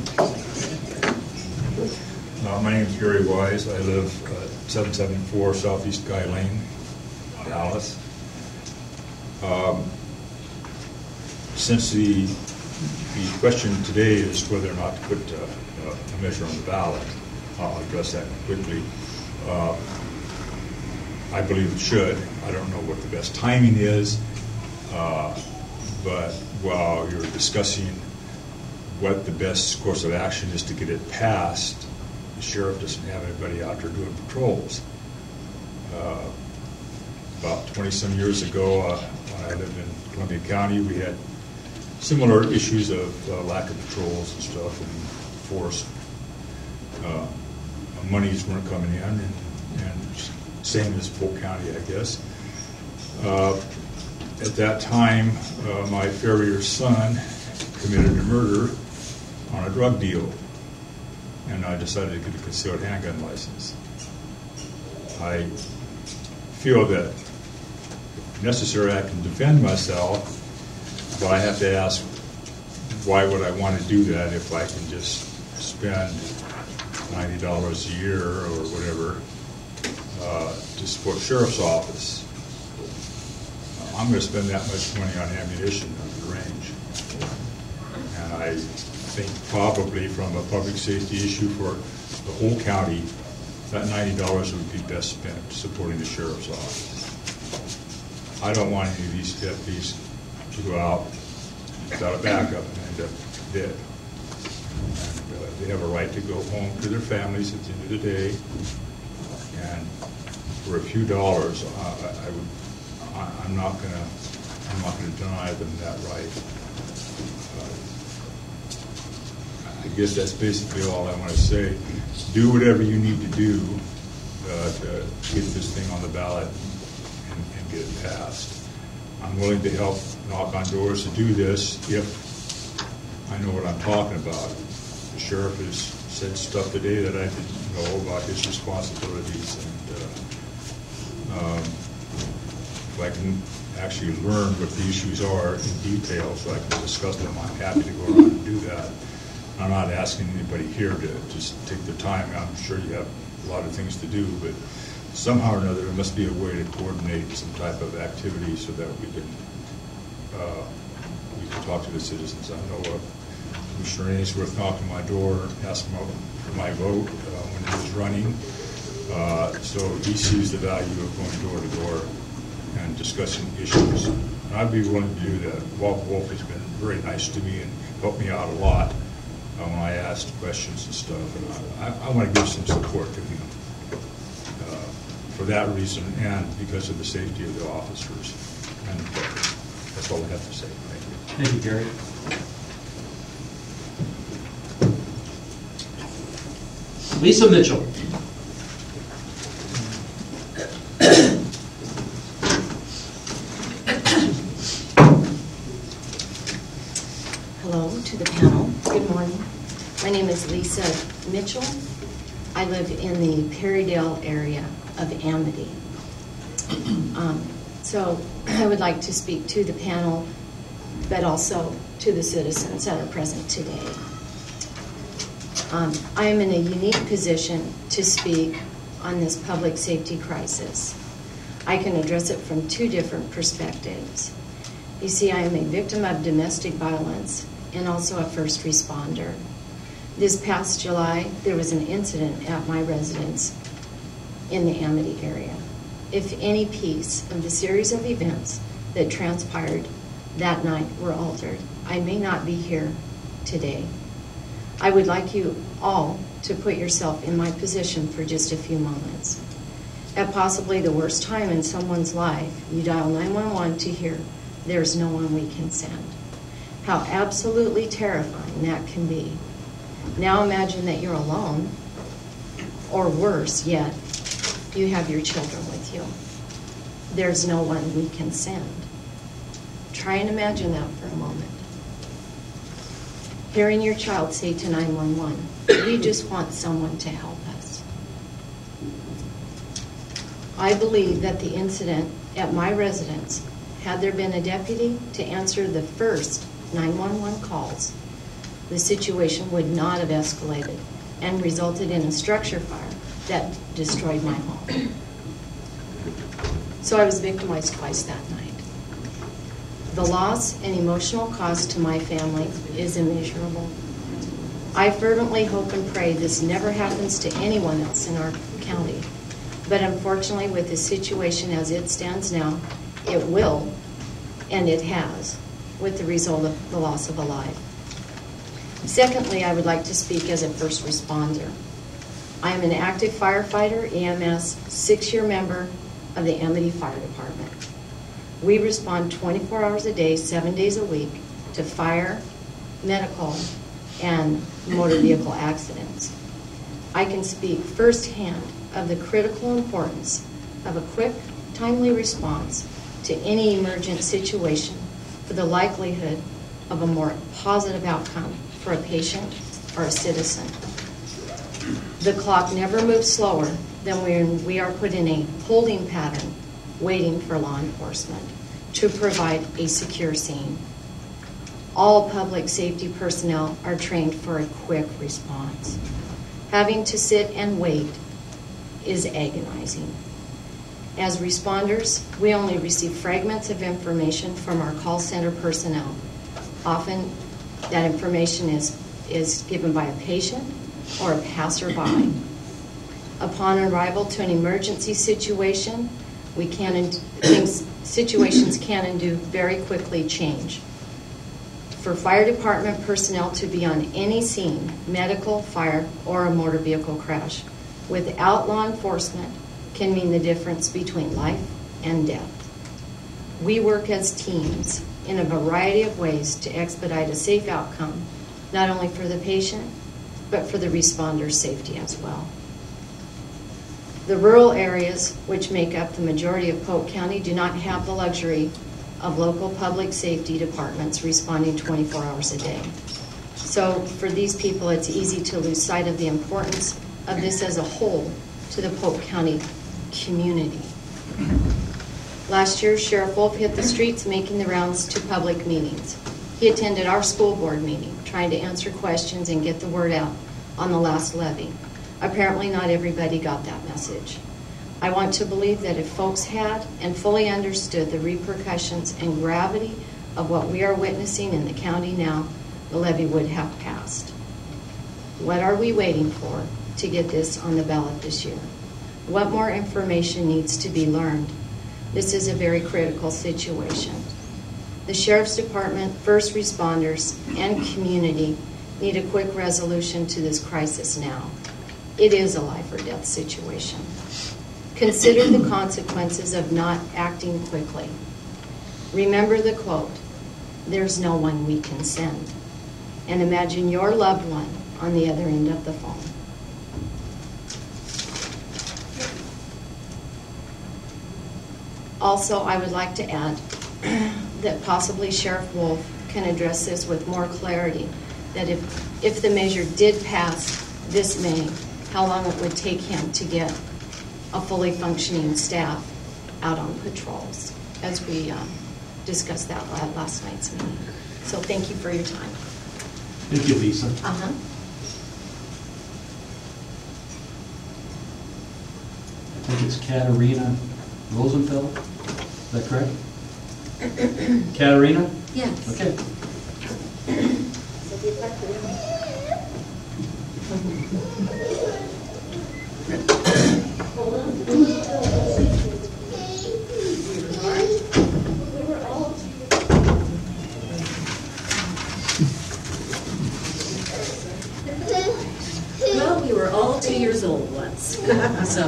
Uh, my name is Gary Wise. I live at seven seventy-four Southeast Guy Lane, Dallas. Um, since the the question today is whether or not to put uh, a measure on the ballot, I'll address that quickly. Uh, I believe it should. I don't know what the best timing is, uh, but while you're discussing what the best course of action is to get it passed, the sheriff doesn't have anybody out there doing patrols. Uh, about twenty-some years ago, uh, when I lived in Columbia County, we had similar issues of uh, lack of patrols and stuff, and force uh, monies weren't coming in, and, and same as Polk County, I guess. Uh, at that time, uh, my farrier's son committed a murder on a drug deal, and I decided to get a concealed handgun license. I feel that if necessary, I can defend myself, but I have to ask, why would I want to do that if I can just spend ninety dollars a year or whatever uh, to support sheriff's office? I'm going to spend that much money on ammunition at the range. And I think probably from a public safety issue for the whole county, that ninety dollars would be best spent supporting the sheriff's office. I don't want any of these deputies to go out without a backup and end up dead. And, uh, they have a right to go home to their families at the end of the day. And for a few dollars, uh, I, I would, I, I'm not going to, I'm not going to deny them that right. Uh, I guess that's basically all I want to say. Do whatever you need to do uh, to get this thing on the ballot and, and get it passed. I'm willing to help knock on doors to do this if I know what I'm talking about. The sheriff has said stuff today that I didn't know about his responsibilities, and uh, um, if I can actually learn what the issues are in detail so I can discuss them, I'm happy to go around and do that. I'm not asking anybody here to just take their time. I'm sure you have a lot of things to do, but somehow or another there must be a way to coordinate some type of activity so that we can uh, we can talk to the citizens. I know uh, Commissioner Ainsworth knocked on my door, asked for my vote uh, when he was running. Uh, so he sees the value of going door to door and discussing issues. And I'd be willing to do that. Walt Wolf has been very nice to me and helped me out a lot uh, when I asked questions and stuff. And I, I, I want to give some support to him uh, for that reason and because of the safety of the officers and the public. That's all I have to say. Thank you. Thank you, Gary. Lisa Mitchell. Hello to the panel. Good morning. My name is Lisa Mitchell. I live in the Perrydale area of Amity. Um, so I would like to speak to the panel, but also to the citizens that are present today. Um, I am in a unique position to speak on this public safety crisis. I can address it from two different perspectives. You see, I am a victim of domestic violence and also a first responder. This past July, there was an incident at my residence in the Amity area. If any piece of the series of events that transpired that night were altered, I may not be here today. I would like you all to put yourself in my position for just a few moments. At possibly the worst time in someone's life, you dial nine one one to hear there's no one we can send. How absolutely terrifying that can be. Now imagine that you're alone, or worse yet, you have your children with you. There's no one we can send. Try and imagine that for a moment. Hearing your child say to nine one one, we just want someone to help us. I believe that the incident at my residence, had there been a deputy to answer the first nine one one calls, the situation would not have escalated and resulted in a structure fire that destroyed my home. So I was victimized twice that night. The loss and emotional cost to my family is immeasurable. I fervently hope and pray this never happens to anyone else in our county. But unfortunately, with the situation as it stands now, it will, and it has, with the result of the loss of a life. Secondly, I would like to speak as a first responder. I am an active firefighter, E M S, six-year member of the Amity Fire Department. We respond twenty-four hours a day, seven days a week to fire, medical, and motor vehicle accidents. I can speak firsthand of the critical importance of a quick, timely response to any emergent situation for the likelihood of a more positive outcome for a patient or a citizen. The clock never moves slower than when we are put in a holding pattern waiting for law enforcement to provide a secure scene. All public safety personnel are trained for a quick response. Having to sit and wait is agonizing. As responders, we only receive fragments of information from our call center personnel. Often that information is, is given by a patient or a passerby. Upon arrival to an emergency situation, we can, things, situations can and do very quickly change. For fire department personnel to be on any scene, medical, fire, or a motor vehicle crash, without law enforcement can mean the difference between life and death. We work as teams in a variety of ways to expedite a safe outcome, not only for the patient, but for the responder's safety as well. The rural areas, which make up the majority of Polk County, do not have the luxury of local public safety departments responding twenty-four hours a day. So for these people, it's easy to lose sight of the importance of this as a whole to the Polk County community. Last year, Sheriff Wolf hit the streets making the rounds to public meetings. He attended our school board meeting, trying to answer questions and get the word out on the last levy. Apparently not everybody got that message. I want to believe that if folks had and fully understood the repercussions and gravity of what we are witnessing in the county now, the levy would have passed. What are we waiting for to get this on the ballot this year? What more information needs to be learned? This is a very critical situation. The Sheriff's Department, first responders, and community need a quick resolution to this crisis now. It is a life or death situation. Consider the consequences of not acting quickly. Remember the quote, "There's no one we can send." And imagine your loved one on the other end of the phone. Also, I would like to add that possibly Sheriff Wolf can address this with more clarity, that if, if the measure did pass this May, how long it would take him to get a fully functioning staff out on patrols, as we um, discussed that at last night's meeting. So thank you for your time. Thank you, Lisa. Uh-huh. I think it's Katarina Rosenfeld. Is that correct? Katarina? Yes. Okay. Well, we were all two years old once, so.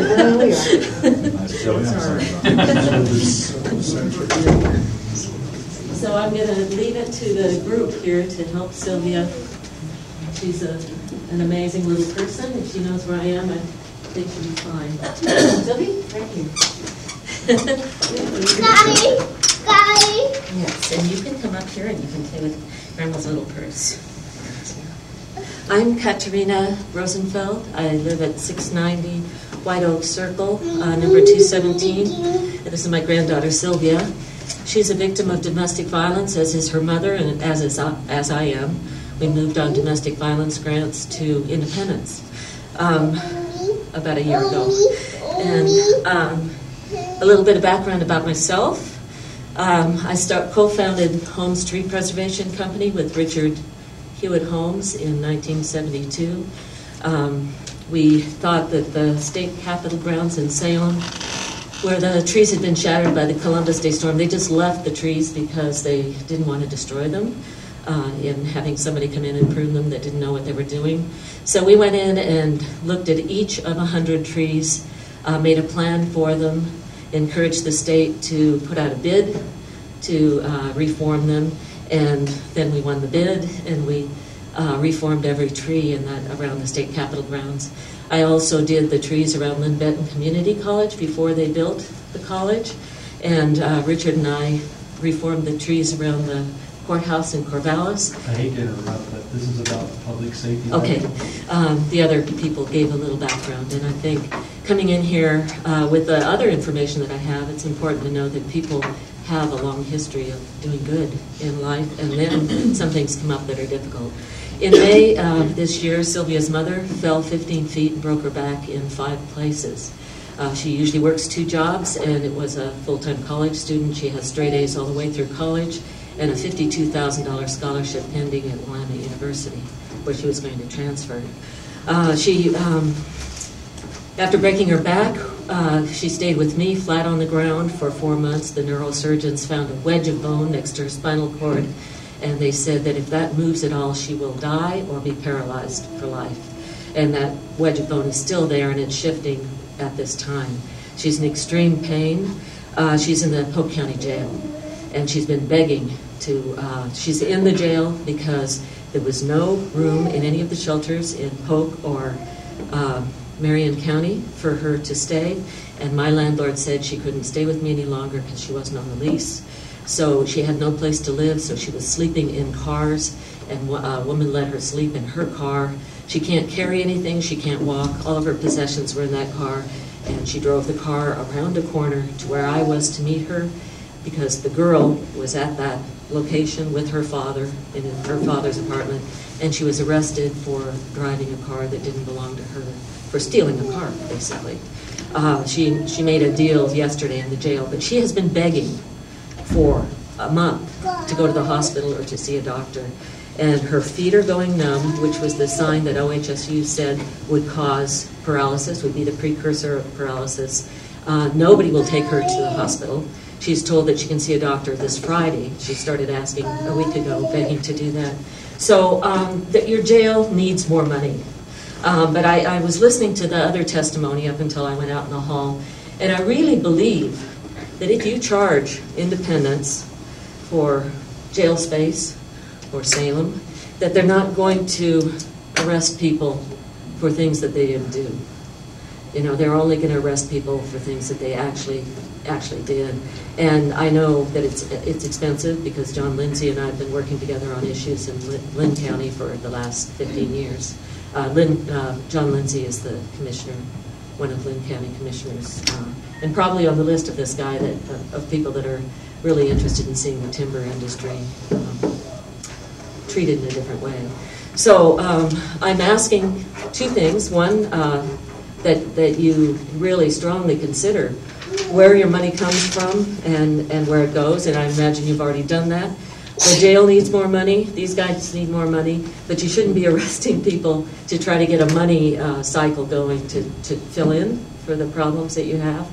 So I'm going to leave it to the group here to help Sylvia. She's a, an amazing little person. If she knows where I am, I think she'll be fine. Sylvia, right here. Daddy, Daddy. Yes, and you can come up here and you can play with Grandma's little purse. I'm Katarina Rosenfeld. I live at six ninety White Oak Circle, uh, number two seventeen. And this is my granddaughter, Sylvia. she's a victim of domestic violence, as is her mother, and as is as I am. We moved on domestic violence grants to Independence um, about a year ago. And um, a little bit of background about myself. Um, I start, co-founded Holmes Tree Preservation Company with Richard Hewitt Holmes in nineteen seventy-two. Um, we thought that the state capitol grounds in Salem, where the trees had been shattered by the Columbus Day storm, they just left the trees because they didn't want to destroy them. Uh, in having somebody come in and prune them that didn't know what they were doing. So we went in and looked at each of one hundred trees, uh, made a plan for them, encouraged the state to put out a bid to uh, reform them, and then we won the bid, and we uh, reformed every tree in that around the state capitol grounds. I also did the trees around Lynn Benton Community College before they built the college, and uh, Richard and I reformed the trees around the courthouse in Corvallis. I hate to interrupt, but this is about public safety. Okay. Um, the other people gave a little background, and I think coming in here uh, with the other information that I have, it's important to know that people have a long history of doing good in life, and then some things come up that are difficult. In May of this year, Sylvia's mother fell fifteen feet and broke her back in five places. Uh, she usually works two jobs, and it was a full-time college student. She has straight A's all the way through college, and a fifty-two thousand dollars scholarship pending at Willamette University, where she was going to transfer. Uh, she, um, after breaking her back, uh, she stayed with me flat on the ground for four months. The neurosurgeons found a wedge of bone next to her spinal cord, and they said that if that moves at all, she will die or be paralyzed for life. And that wedge of bone is still there, and it's shifting at this time. She's in extreme pain. Uh, she's in the Polk County Jail. And she's been begging to, uh, she's in the jail because there was no room in any of the shelters in Polk or uh, Marion County for her to stay. And my landlord said she couldn't stay with me any longer because she wasn't on the lease. So she had no place to live, so she was sleeping in cars, and a woman let her sleep in her car. She can't carry anything, she can't walk. All of her possessions were in that car, and she drove the car around a corner to where I was to meet her, because the girl was at that location with her father in her father's apartment, and she was arrested for driving a car that didn't belong to her, for stealing a car, basically. Uh, she, she made a deal yesterday in the jail, but she has been begging for a month to go to the hospital or to see a doctor. And her feet are going numb, which was the sign that O H S U said would cause paralysis, would be the precursor of paralysis. Uh, nobody will take her to the hospital. She's told that she can see a doctor this Friday. She started asking a week ago, begging to do that. So um, that your jail needs more money. Um, but I, I was listening to the other testimony up until I went out in the hall, and I really believe that if you charge Independence for jail space or Salem, that they're not going to arrest people for things that they didn't do. You know, they're only going to arrest people for things that they actually actually did. And I know that it's it's expensive because John Lindsay and I have been working together on issues in Lynn, Lynn County for the last fifteen years. Uh, Lynn, uh, John Lindsay is the commissioner, one of Lynn County commissioners, uh, and probably on the list of this guy that uh, of people that are really interested in seeing the timber industry um, treated in a different way. So um, I'm asking two things. One, uh, that, that you really strongly consider where your money comes from and, and where it goes, and I imagine you've already done that. The jail needs more money, these guys need more money, but you shouldn't be arresting people to try to get a money uh, cycle going to, to fill in for the problems that you have.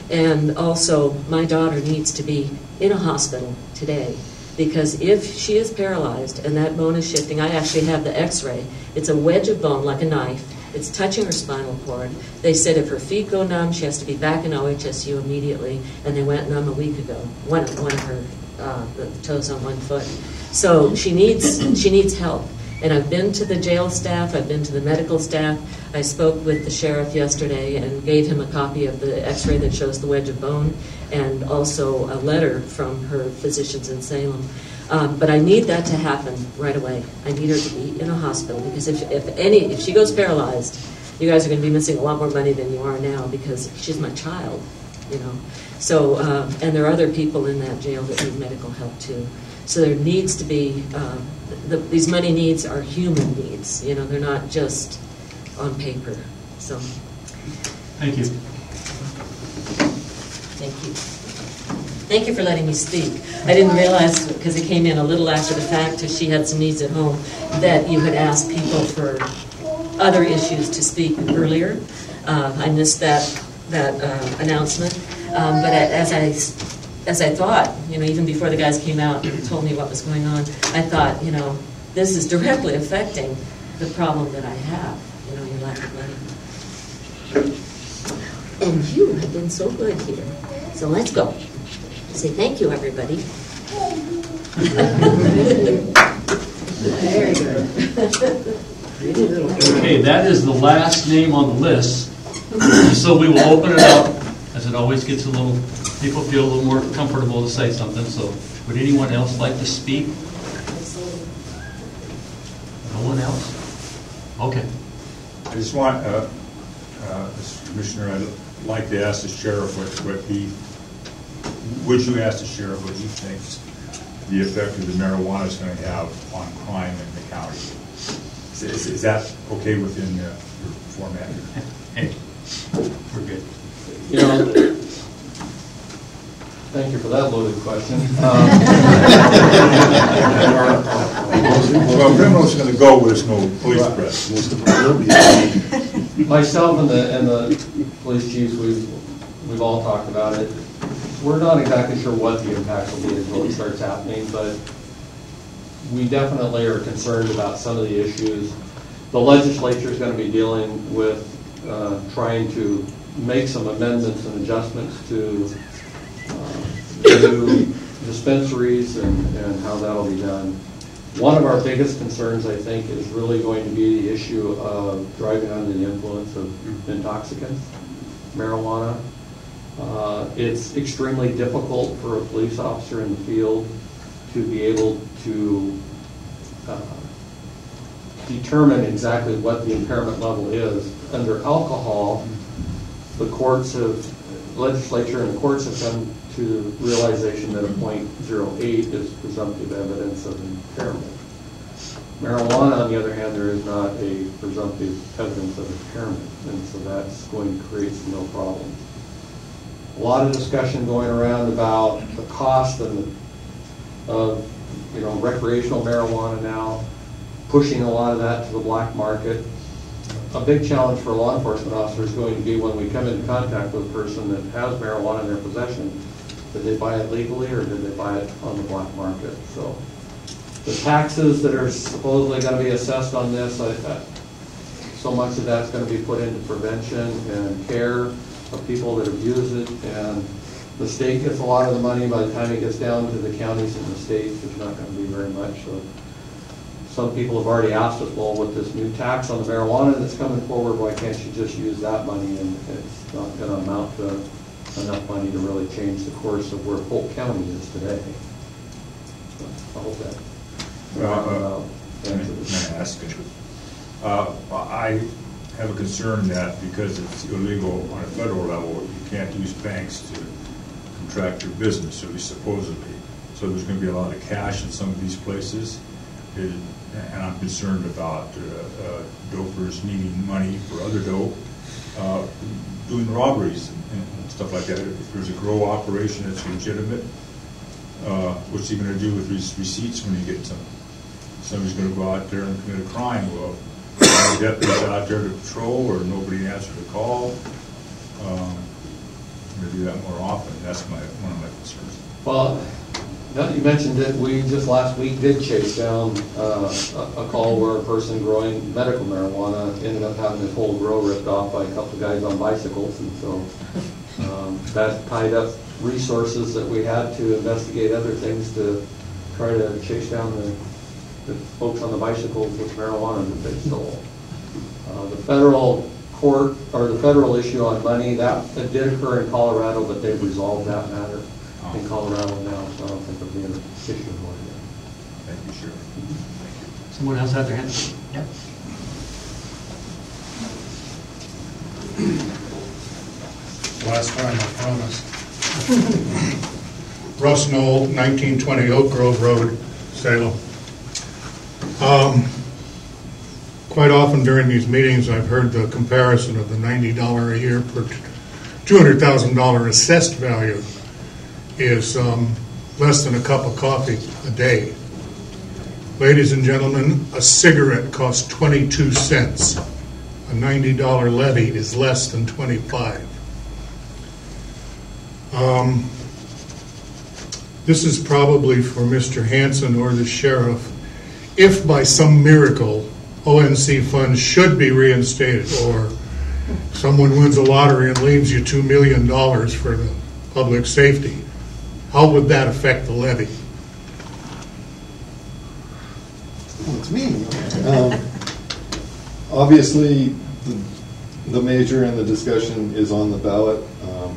And also, my daughter needs to be in a hospital today, because if she is paralyzed and that bone is shifting, I actually have the x-ray, it's a wedge of bone like a knife, it's touching her spinal cord. They said if her feet go numb, she has to be back in O H S U immediately, and they went numb a week ago, one, one of her uh, the toes on one foot. So she needs, she needs help. And I've been to the jail staff, I've been to the medical staff. I spoke with the sheriff yesterday and gave him a copy of the x-ray that shows the wedge of bone, and also a letter from her physicians in Salem. Um, but I need that to happen right away. I need her to be in a hospital, because if, if any, if she goes paralyzed, you guys are going to be missing a lot more money than you are now, because she's my child. you know. So, uh, and there are other people in that jail that need medical help too. So there needs to be, uh, the, these money needs are human needs, you know, they're not just on paper, so. Thank you. Thank you. Thank you for letting me speak. I didn't realize, because it came in a little after the fact, because she had some needs at home, that you had asked people for other issues to speak earlier. Uh, I missed that that uh, announcement. Um, but as I as I thought, you know, even before the guys came out and told me what was going on, I thought, you know, this is directly affecting the problem that I have, you know, your lack of money. And you have been so good here. So let's go. Say thank you, everybody. Very good. Okay, that is the last name on the list. So we will open it up, as it always gets a little, people feel a little more comfortable to say something. So would anyone else like to speak? No one else? Okay. I just want, uh, uh, Mister Commissioner, I'd like to ask the sheriff what, what he, would you ask the sheriff what he thinks the effect of the marijuana is going to have on crime in the county? Is, is, is that okay within uh, your format here? Hey, we're good. You know, thank you for that loaded question. Um, well, criminals are going to go where there's no police presence. Myself and the and the police chiefs, we've we've all talked about it. We're not exactly sure what the impact will be until it starts happening, but we definitely are concerned about some of the issues. The legislature is going to be dealing with uh, trying to make some amendments and adjustments to uh, new dispensaries and, and how that'll be done. One of our biggest concerns, I think, is really going to be the issue of driving under the influence of intoxicants, marijuana. Uh, it's extremely difficult for a police officer in the field to be able to uh, determine exactly what the impairment level is. Under alcohol, the courts have, legislature and the courts have come to the realization that a point zero eight is presumptive evidence of impairment. Marijuana, on the other hand, there is not a presumptive evidence of impairment, and so that's going to create some real problems. A lot of discussion going around about the cost and the, of you know recreational marijuana now, pushing a lot of that to the black market. A big challenge for a law enforcement officer is going to be when we come into contact with a person that has marijuana in their possession, did they buy it legally or did they buy it on the black market? So the taxes that are supposedly going to be assessed on this, I, I, so much of that's going to be put into prevention and care of people that have used it, and the state gets a lot of the money. By the time it gets down to the counties and the states, there's not going to be very much. So some people have already asked us, well, with this new tax on the marijuana that's coming forward, why can't you just use that money? And it's not going to amount to enough money to really change the course of where Polk County is today. So I hope that. Well, uh, let me ask you. Uh, I have a concern that because it's illegal on a federal level, you can't use banks to contract your business, at least supposedly. So there's going to be a lot of cash in some of these places. It, and I'm concerned about uh, uh, dopers needing money for other dope, uh, doing robberies and, and stuff like that. If there's a grow operation that's legitimate, uh, what's he going to do with these receipts when you get some? Somebody's going to go out there and commit a crime. Well, the deputies out there to patrol, or nobody answered the call. Um, I'm going to do that more often. That's my one of my concerns. Well, now that you mentioned it, we just last week did chase down uh, a, a call where a person growing medical marijuana ended up having his whole grow ripped off by a couple of guys on bicycles, and so um, that tied up resources that we had to investigate other things to try to chase down the, the folks on the bicycles with marijuana that they stole. Uh, the federal court, or the federal issue on money, that, that did occur in Colorado, but they've resolved that matter in Colorado now, so I don't think there'll be an issue for it. Thank you, Sheriff. Someone else have their hand? Yep. last time, I promise. Russ Knoll, nineteen twenty Oak Grove Road, Salem. Um, quite often during these meetings, I've heard the comparison of the ninety dollars a year per two hundred thousand dollars assessed value is um, less than a cup of coffee a day. Ladies and gentlemen, a cigarette costs twenty-two cents. A ninety dollars levy is less than twenty-five. Um, this is probably for Mister Hanson or the sheriff. If by some miracle O N C funds should be reinstated, or someone wins a lottery and leaves you two million dollars for the public safety, how would that affect the levy? Well, it's me. Um, obviously, the, the major in the discussion is on the ballot. Um,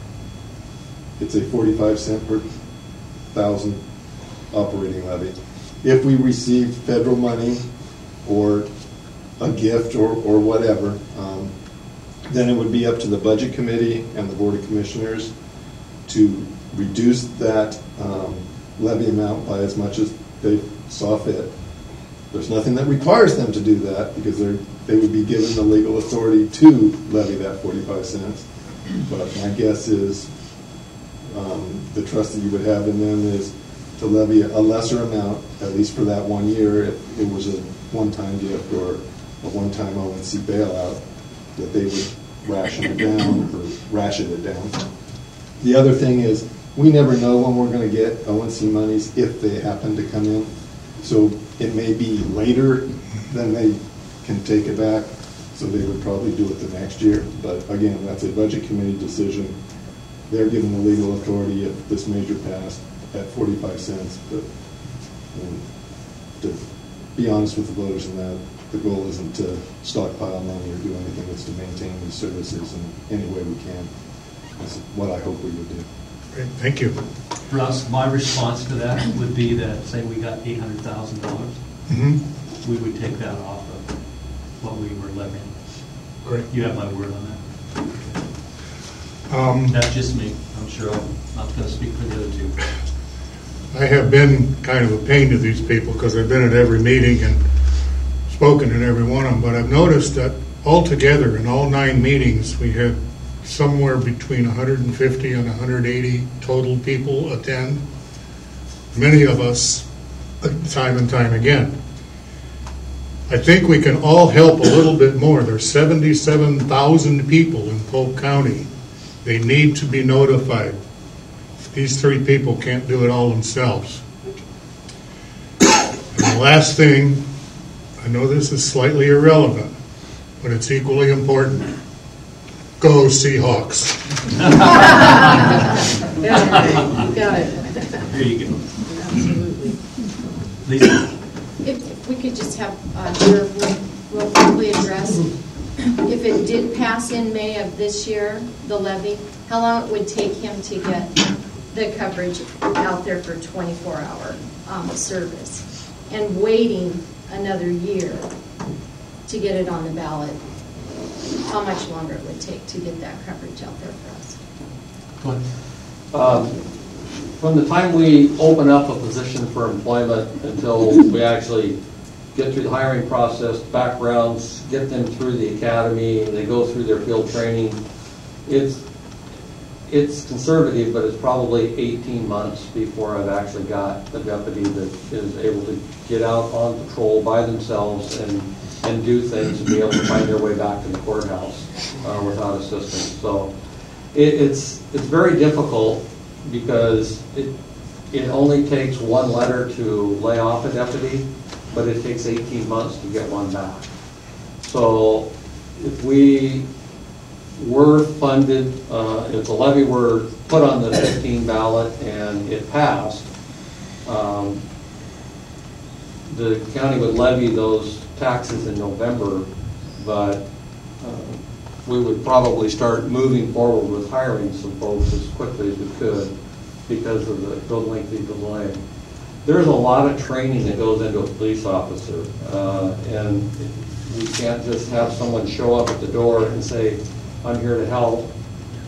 it's a forty-five cent per thousand operating levy. If we receive federal money or a gift or, or whatever, um, then it would be up to the Budget Committee and the Board of Commissioners to reduce that um, levy amount by as much as they saw fit. There's nothing that requires them to do that because they're, they would be given the legal authority to levy that forty-five cents. But my guess is um, the trust that you would have in them is to levy a lesser amount, at least for that one year, if it was a one-time gift or a one-time O N C bailout, that they would ration it down or ration it down. The other thing is, we never know when we're going to get O N C monies if they happen to come in. So it may be later than they can take it back, so they would probably do it the next year. But again, that's a Budget Committee decision. They're given the legal authority if this measure passed at forty-five cents. But um, to be honest with the voters in that, the goal isn't to stockpile money or do anything. It's to maintain these services in any way we can. That's what I hope we would do. Great, thank you. Russ, my response to that would be that, say we got eight hundred thousand dollars, Mm-hmm. we would take that off of what we were levying. Great. You have my word on that. Um, That's just me. I'm sure I'm not going to speak for the other two. I have been kind of a pain to these people because I've been at every meeting and spoken at every one of them, but I've noticed that altogether in all nine meetings we had somewhere between one hundred fifty and one hundred eighty total people attend. Many of us time and time again. I think we can all help a little bit more. There's seventy-seven thousand people in Polk County. They need to be notified. These three people can't do it all themselves. And the last thing, I know this is slightly irrelevant, but it's equally important. Go Seahawks. Yeah, you got it. There you go. Absolutely. Lisa? If we could just have uh, Sheriff real, real quickly address, if it did pass in May of this year, the levy, how long it would take him to get the coverage out there for twenty-four hour um, service, and waiting another year to get it on the ballot, how much longer it would take to get that coverage out there for us? Go ahead. Um, From the time we open up a position for employment until we actually get through the hiring process, backgrounds, get them through the academy, they go through their field training, it's it's conservative, but it's probably eighteen months before I've actually got a deputy that is able to get out on patrol by themselves and, and do things and be able to find their way back to the courthouse uh, without assistance. So it, it's it's very difficult, because it it only takes one letter to lay off a deputy, but it takes eighteen months to get one back. So if we were funded, uh, if the levy were put on the fifteen ballot and it passed, um, the county would levy those taxes in November, but uh, we would probably start moving forward with hiring some folks as quickly as we could because of the, the lengthy delay. There's a lot of training that goes into a police officer, uh, and we can't just have someone show up at the door and say, I'm here to help,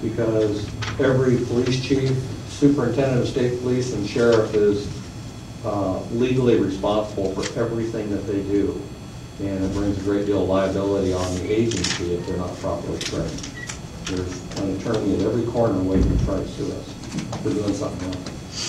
because every police chief, superintendent of state police, and sheriff is uh, legally responsible for everything that they do. And it brings a great deal of liability on the agency if they're not properly trained. There's an attorney at every corner waiting to try to sue us for doing something wrong.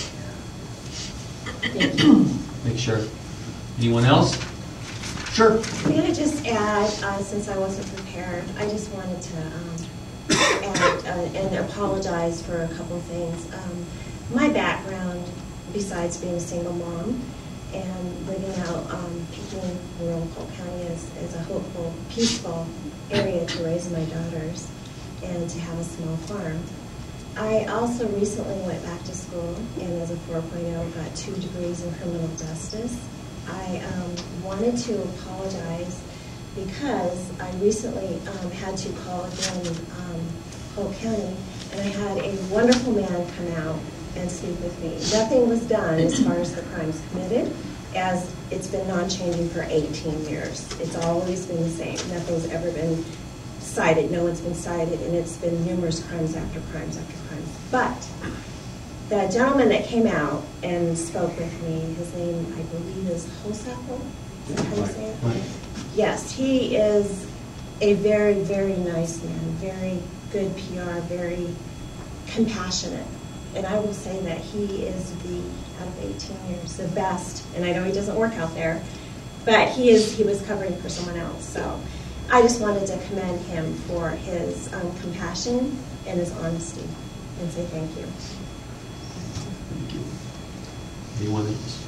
Thank you. Make sure. Anyone else? Sure. May I just add, uh, since I wasn't prepared, I just wanted to um, add uh, and apologize for a couple of things. Um, my background, besides being a single mom and living out, um, Pekin, rural Polk County, is, is a hopeful, peaceful area to raise my daughters and to have a small farm. I also recently went back to school and as a four point oh got two degrees in criminal justice. I um, wanted to apologize because I recently um, had to call again um, Polk County, and I had a wonderful man come out and speak with me. Nothing was done as far as the crimes committed, as it's been non-changing for eighteen years. It's always been the same. Nothing's ever been cited. No one's been cited, and it's been numerous crimes after crimes after crimes. But the gentleman that came out and spoke with me, his name, I believe, is Hosapple. Is that how you say it? Right. Yes, he is a very, very nice man, very good P R, very compassionate. And I will say that he is the, out of eighteen years, the best. And I know he doesn't work out there, but he is. He was covering for someone else. So I just wanted to commend him for his um, compassion and his honesty and say thank you. Thank you. Anyone else?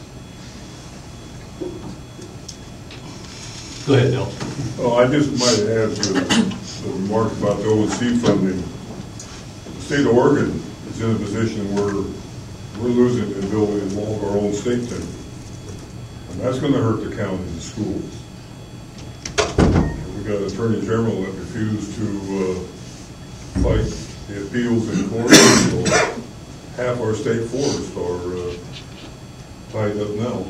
Go ahead, Bill. Oh, I just might add to the remark about the O and C funding. The state of Oregon is in a position where we're losing the ability to mold our own state thing. And that's going to hurt the counties and schools. We've got an attorney general that refused to uh, fight the appeals in court. So half our state forests are uh, tied up now.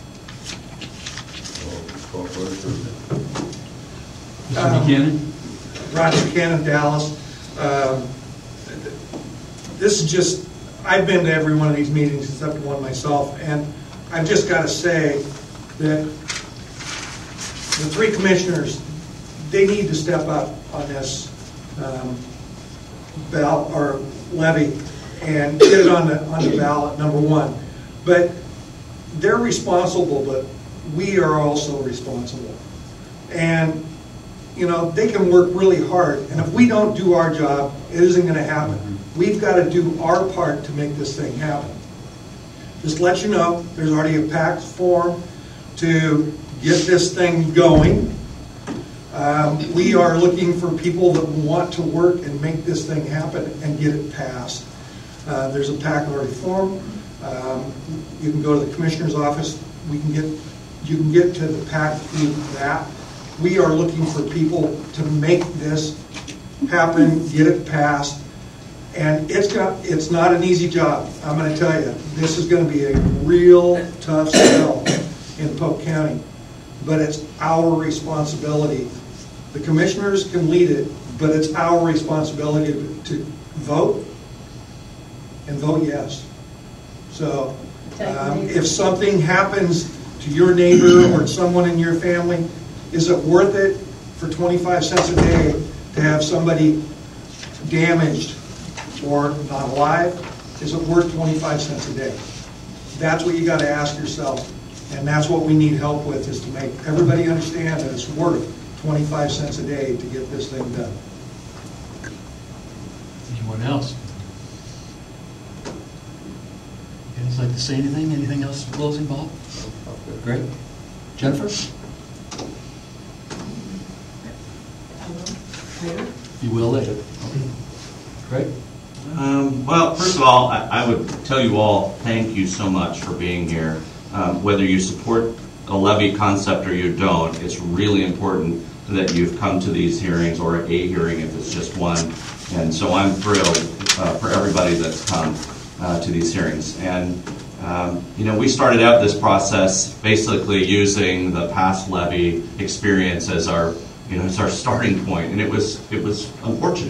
Mister Um, Buchanan? Roger Buchanan, Dallas. Um, this is just, I've been to every one of these meetings except one myself, and I've just got to say that the three commissioners, they need to step up on this um, ballot or levy and get it on the on the ballot, number one. But they're responsible, but we are also responsible. And, you know, they can work really hard. And if we don't do our job, it isn't going to happen. We've got to do our part to make this thing happen. Just to let you know, there's already a PAC form to get this thing going. Um, we are looking for people that want to work and make this thing happen and get it passed. Uh, there's a PAC already formed. Um, you can go to the commissioner's office. We can get you can get to the PAC through that. We are looking for people to make this happen, get it passed, and it's got it's not an easy job. I'm going to tell you, this is going to be a real tough sell in Polk County, but it's our responsibility. The commissioners can lead it, but it's our responsibility to, to vote and vote yes. So um, if something happens to your neighbor or someone in your family, is it worth it for twenty-five cents a day to have somebody damaged or not alive? Is it worth twenty-five cents a day? That's what you got to ask yourself, and that's what we need help with, is to make everybody understand that it's worth twenty-five cents a day to get this thing done. Anyone else? You guys like to say anything? Anything else closing, Bob? Great. Jennifer? You will later. Okay. Great. Um, well, first of all, I, I would tell you all thank you so much for being here. Um, whether you support a levy concept or you don't, it's really important that you've come to these hearings, or a hearing if it's just one. And so I'm thrilled uh, for everybody that's come uh, to these hearings. And um, you know, we started out this process basically using the past levy experience as our, you know, as our starting point, and it was it was unfortunate.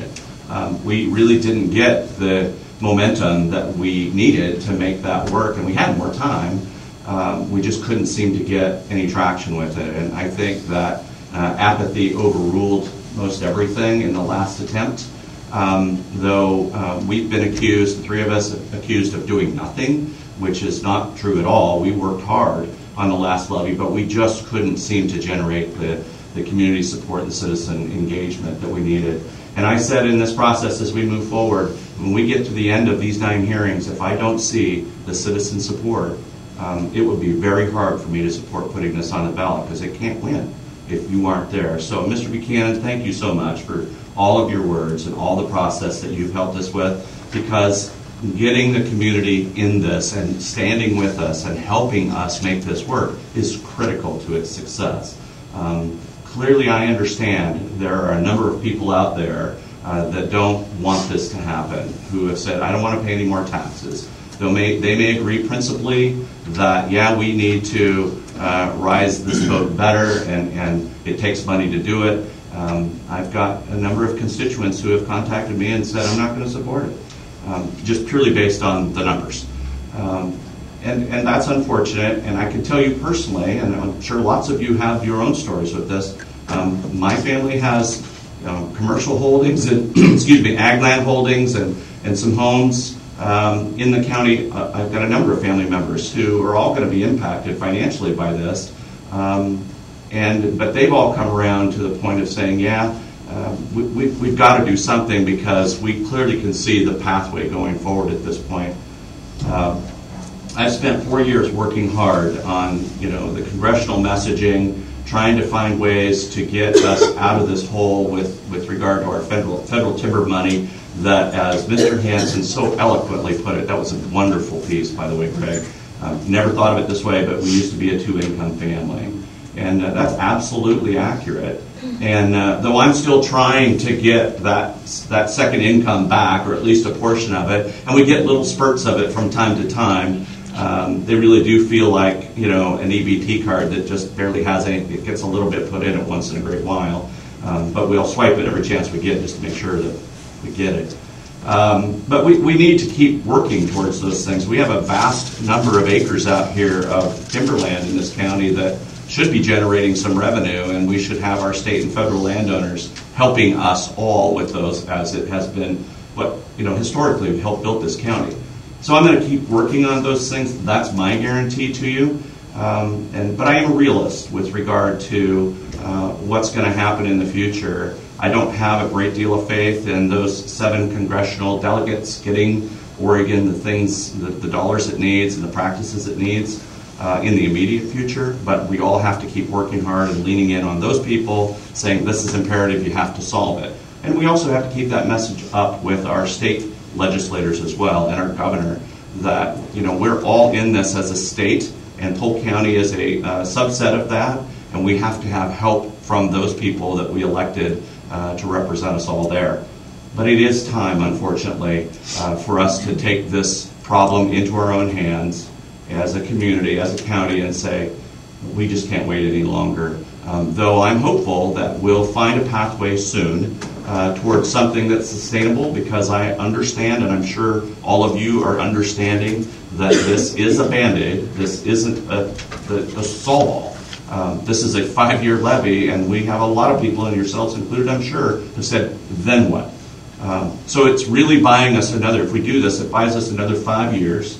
Um, we really didn't get the momentum that we needed to make that work, and we had more time. Um, we just couldn't seem to get any traction with it, and I think that uh, apathy overruled most everything in the last attempt. Um, though uh, we've been accused, the three of us, accused of doing nothing, which is not true at all. We worked hard on the last levy, but we just couldn't seem to generate the, the community support, the citizen engagement that we needed. And I said in this process, as we move forward, when we get to the end of these nine hearings, if I don't see the citizen support, um, it would be very hard for me to support putting this on the ballot, because it can't win if you aren't there. So, Mister Buchanan, thank you so much for all of your words and all the process that you've helped us with, because getting the community in this and standing with us and helping us make this work is critical to its success. Um, clearly, I understand there are a number of people out there uh, that don't want this to happen, who have said, I don't want to pay any more taxes. They may, they may agree principally that, yeah, we need to uh, rise this boat better, and, and it takes money to do it. Um, I've got a number of constituents who have contacted me and said, I'm not going to support it, um, just purely based on the numbers. Um, and, and that's unfortunate, and I can tell you personally, and I'm sure lots of you have your own stories with this, um, my family has you know, commercial holdings, and excuse me, ag land holdings, and, and some homes um, in the county. uh, I've got a number of family members who are all going to be impacted financially by this. Um, And, but they've all come around to the point of saying, yeah, uh, we, we, we've got to do something, because we clearly can see the pathway going forward at this point. Uh, I've spent four years working hard on, you know, the congressional messaging, trying to find ways to get us out of this hole with, with regard to our federal, federal timber money that, as Mister Hansen so eloquently put it, that was a wonderful piece, by the way, Craig. Uh, never thought of it this way, but we used to be a two-income family. And uh, that's absolutely accurate. And uh, though I'm still trying to get that that second income back, or at least a portion of it, and we get little spurts of it from time to time, um, they really do feel like, you know, an E B T card that just barely has anything. It gets a little bit put in it once in a great while. Um, but we'll swipe it every chance we get just to make sure that we get it. Um, but we, we need to keep working towards those things. We have a vast number of acres out here of timberland in this county that should be generating some revenue, and we should have our state and federal landowners helping us all with those, as it has been what, you know, historically helped build this county. So I'm going to keep working on those things. That's my guarantee to you. Um, and but I am a realist with regard to uh, what's going to happen in the future. I don't have a great deal of faith in those seven congressional delegates getting Oregon the things, the, the dollars it needs and the practices it needs Uh, in the immediate future, but we all have to keep working hard and leaning in on those people, saying this is imperative, you have to solve it. And we also have to keep that message up with our state legislators as well, and our governor, that, you know, we're all in this as a state, and Polk County is a uh, subset of that, and we have to have help from those people that we elected uh, to represent us all there. But it is time, unfortunately, uh, for us to take this problem into our own hands as a community, as a county, and say, we just can't wait any longer. Um, though I'm hopeful that we'll find a pathway soon uh, towards something that's sustainable, because I understand, and I'm sure all of you are understanding, that this is a Band-Aid. This isn't a, a, a solve-all. Um, this is a five-year levy, and we have a lot of people, and yourselves included, I'm sure, who said, then what? Um, so it's really buying us another, if we do this, it buys us another five years.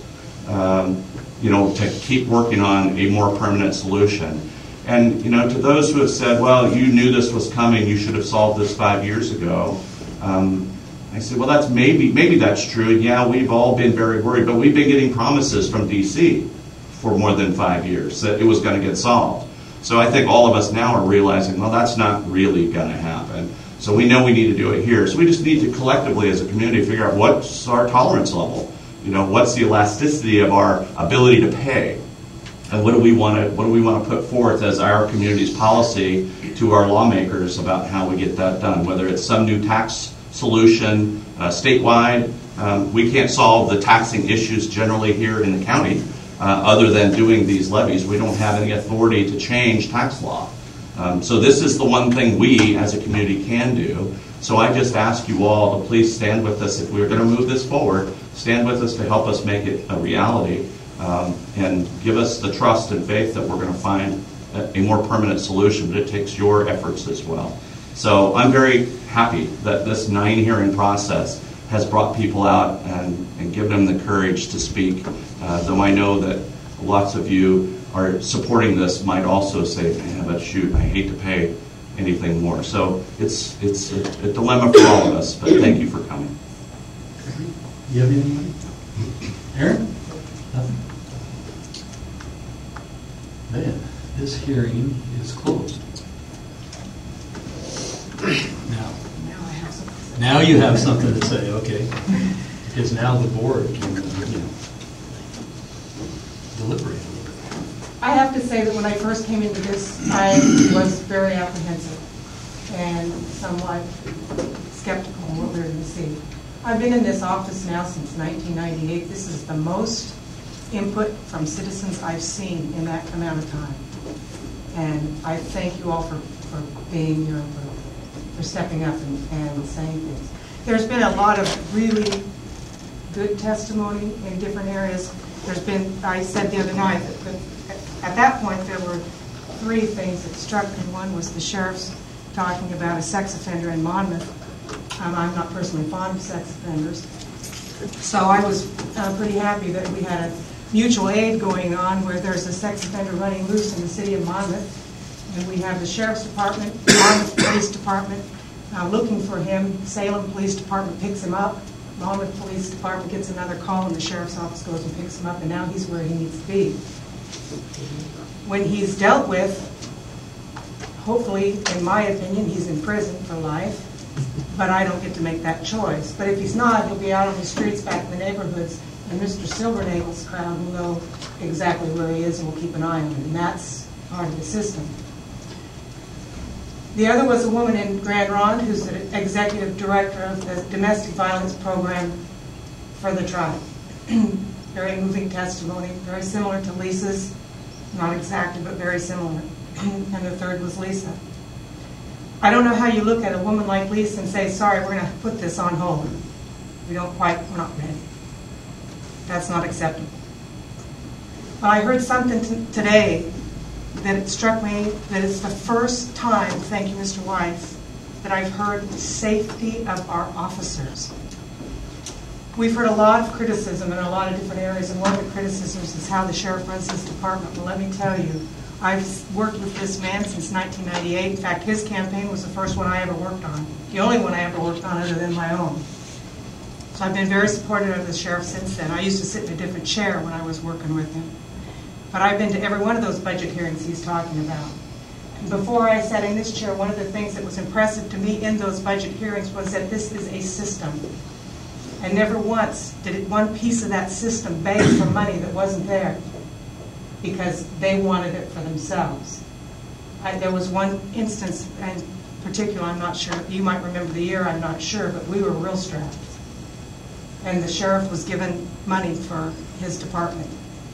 Um, you know, to keep working on a more permanent solution. And, you know, to those who have said, well, you knew this was coming, you should have solved this five years ago, um, I said, well, that's maybe, maybe that's true. Yeah, we've all been very worried, but we've been getting promises from D C for more than five years that it was going to get solved. So I think all of us now are realizing, well, that's not really going to happen. So we know we need to do it here. So we just need to collectively, as a community, figure out what's our tolerance level. You know, what's the elasticity of our ability to pay, and what do we want to what do we want to put forth as our community's policy to our lawmakers about how we get that done? Whether it's some new tax solution uh, statewide, um, we can't solve the taxing issues generally here in the county, uh, other than doing these levies. We don't have any authority to change tax law. Um, so this is the one thing we, as a community, can do. So I just ask you all to please stand with us. If we're going to move this forward, stand with us to help us make it a reality, um, and give us the trust and faith that we're going to find a, a more permanent solution, but it takes your efforts as well. So I'm very happy that this nine hearing process has brought people out and, and given them the courage to speak, uh, though I know that lots of you are supporting this might also say, man, but shoot, I hate to pay anything more. So it's it's a, a dilemma for all of us, but thank you for coming. You have anything? Aaron? Nothing? Man, this hearing is closed. Now, now you have something to say, okay? Because now the board can, you know, deliberate. I have to say that when I first came into this, I was very apprehensive and somewhat skeptical of what we were going to see. I've been in this office now since nineteen ninety-eight. This is the most input from citizens I've seen in that amount of time. And I thank you all for, for being here, for, for stepping up and, and saying things. There's been a lot of really good testimony in different areas. There's been, I said the other night, that, that at that point there were three things that struck me. One was the sheriff's talking about a sex offender in Monmouth. Um, I'm not personally fond of sex offenders. So I was uh, pretty happy that we had a mutual aid going on where there's a sex offender running loose in the city of Monmouth. And we have the Sheriff's Department, Monmouth Police Department uh, looking for him. Salem Police Department picks him up. Monmouth Police Department gets another call and the Sheriff's Office goes and picks him up, and now he's where he needs to be. When he's dealt with, hopefully, in my opinion, he's in prison for life, but I don't get to make that choice. But if he's not, he'll be out on the streets back in the neighborhoods, and Mister Silvernagle's crowd will know exactly where he is and will keep an eye on him, and that's part of the system. The other was a woman in Grand Ronde who's the executive director of the domestic violence program for the tribe. Very moving testimony, very similar to Lisa's, not exactly, but very similar. And the third was Lisa. I don't know how you look at a woman like Lisa and say, sorry, we're going to put this on hold. We don't quite, we're not ready. That's not acceptable. But I heard something t- today that it struck me that it's the first time, thank you, Mister Weiss, that I've heard the safety of our officers. We've heard a lot of criticism in a lot of different areas, and one of the criticisms is how the sheriff runs his department. Well, let me tell you, I've worked with this man since nineteen ninety-eight. In fact, his campaign was the first one I ever worked on, the only one I ever worked on other than my own. So I've been very supportive of the sheriff since then. I used to sit in a different chair when I was working with him. But I've been to every one of those budget hearings he's talking about. And before I sat in this chair, one of the things that was impressive to me in those budget hearings was that this is a system. And never once did it, one piece of that system beg for money that wasn't there because they wanted it for themselves. I, there was one instance in particular, I'm not sure, you might remember the year, I'm not sure, but we were real strapped. And the sheriff was given money for his department.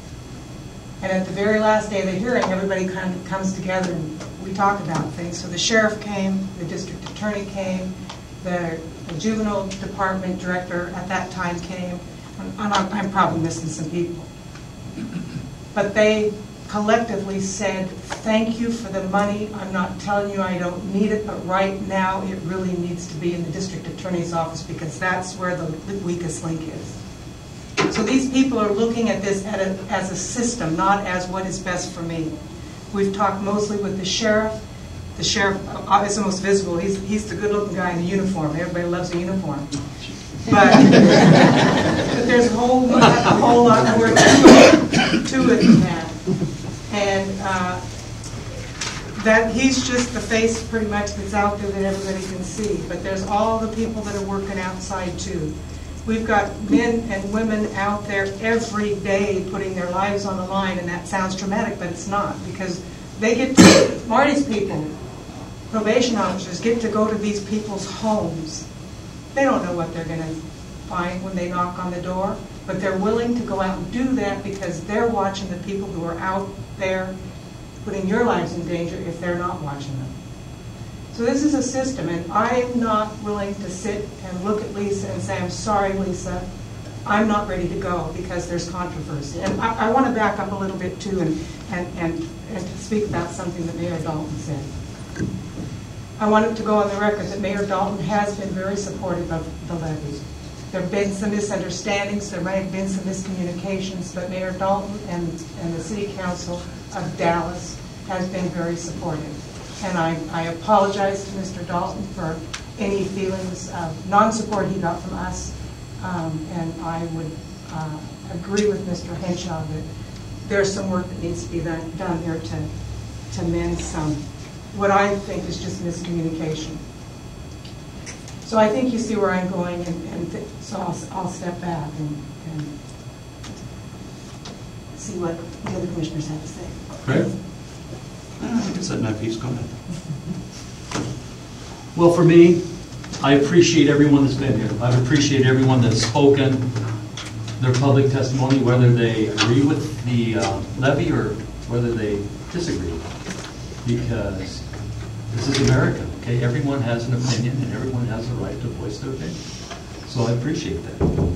And at the very last day of the hearing, everybody kind of comes together and we talk about things. So the sheriff came, the district attorney came, the, the juvenile department director at that time came. And I'm, I'm probably missing some people. But they collectively said, thank you for the money. I'm not telling you I don't need it, but right now it really needs to be in the district attorney's office because that's where the weakest link is. So these people are looking at this at a, as a system, not as what is best for me. We've talked mostly with the sheriff. The sheriff is the most visible. He's, he's the good-looking guy in the uniform. Everybody loves a uniform. But, but there's a whole, a whole lot more to it, to it than that. And uh, that he's just the face pretty much that's out there that everybody can see. But there's all the people that are working outside too. We've got men and women out there every day putting their lives on the line, and that sounds dramatic, but it's not, because they get to, Marty's people, probation officers, get to go to these people's homes. They don't know what they're going to find when they knock on the door, but they're willing to go out and do that because they're watching the people who are out there putting your lives in danger if they're not watching them. So So this is a system, and I'm not willing to sit and look at Lisa and say, I'm sorry, Lisa, I'm not ready to go because there's controversy. And I, I want to back up a little bit too and, and, and, and to speak about something that Mayor Dalton said. I wanted to go on the record that Mayor Dalton has been very supportive of the levy. There have been some misunderstandings, there may have been some miscommunications, but Mayor Dalton and, and the City Council of Dallas has been very supportive. And I, I apologize to Mister Dalton for any feelings of non-support he got from us. Um, and I would uh, agree with Mister Henshaw that there's some work that needs to be done, done here to, to mend some, what I think is just miscommunication. So I think you see where I'm going, and, and th so I'll, I'll step back and, and see what the other commissioners have to say. Great. I think it's that nice piece. Go ahead. Well, for me, I appreciate everyone that's been here. I appreciate everyone that's spoken their public testimony, whether they agree with the uh, levy or whether they disagree, because this is America, okay? Everyone has an opinion and everyone has a right to voice their opinion. So I appreciate that.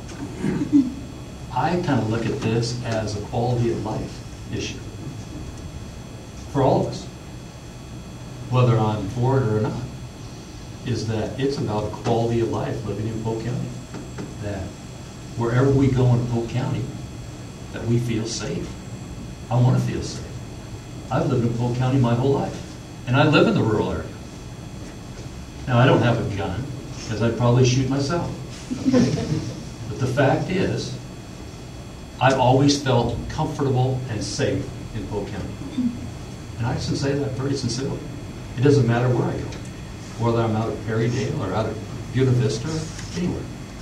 I kind of look at this as a quality of life issue for all of us, whether I'm for it or not, is that it's about quality of life living in Polk County. That wherever we go in Polk County, that we feel safe. I want to feel safe. I've lived in Polk County my whole life, and I live in the rural area. Now, I don't have a gun, because I'd probably shoot myself. Okay? But the fact is, I've always felt comfortable and safe in Polk County. And I can say that very sincerely. It doesn't matter where I go, whether I'm out at Perrydale or out at Buena Vista or anywhere.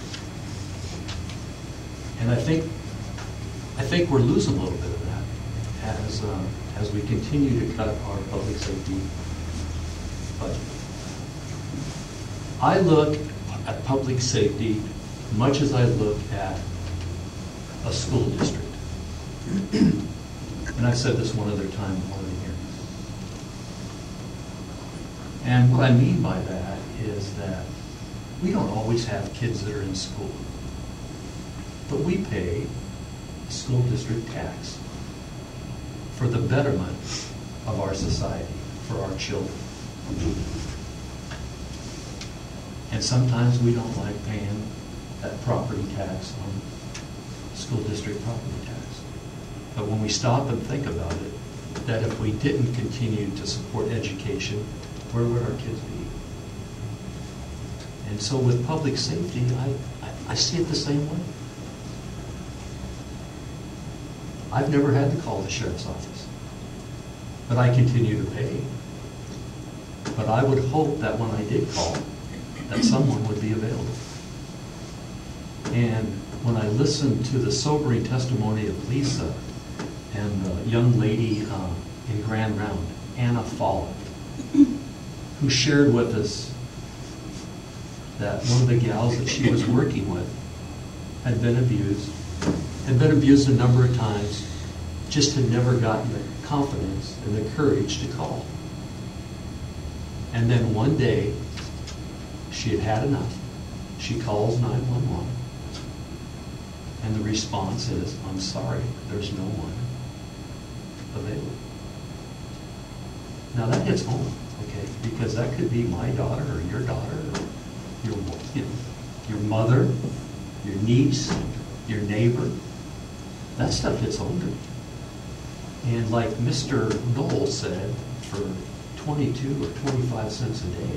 And I think, I think we're losing a little bit of that as, uh, as we continue to cut our public safety budget. I look at public safety much as I look at a school district. And I've said this one other time before in here. And what I mean by that is that we don't always have kids that are in school, but we pay a school district tax for the betterment of our society, for our children. And sometimes we don't like paying that property tax on school district property tax. But when we stop and think about it, that if we didn't continue to support education, where would our kids be? And so with public safety, I, I, I see it the same way. I've never had to call the sheriff's office, but I continue to pay. But I would hope that when I did call, that someone would be available. And when I listened to the sobering testimony of Lisa and the young lady uh, in Grand Round, Anna Follett, who shared with us that one of the gals that she was working with had been abused, had been abused a number of times, just had never gotten the confidence and the courage to call. And then one day, she had had enough. She calls nine one one, and the response is, I'm sorry, there's no one available. Now that hits home, okay, because that could be my daughter or your daughter or your, you know, your mother, your niece, your neighbor. That stuff hits home to me. And like Mister Knoll said, for twenty-two or twenty-five cents a day,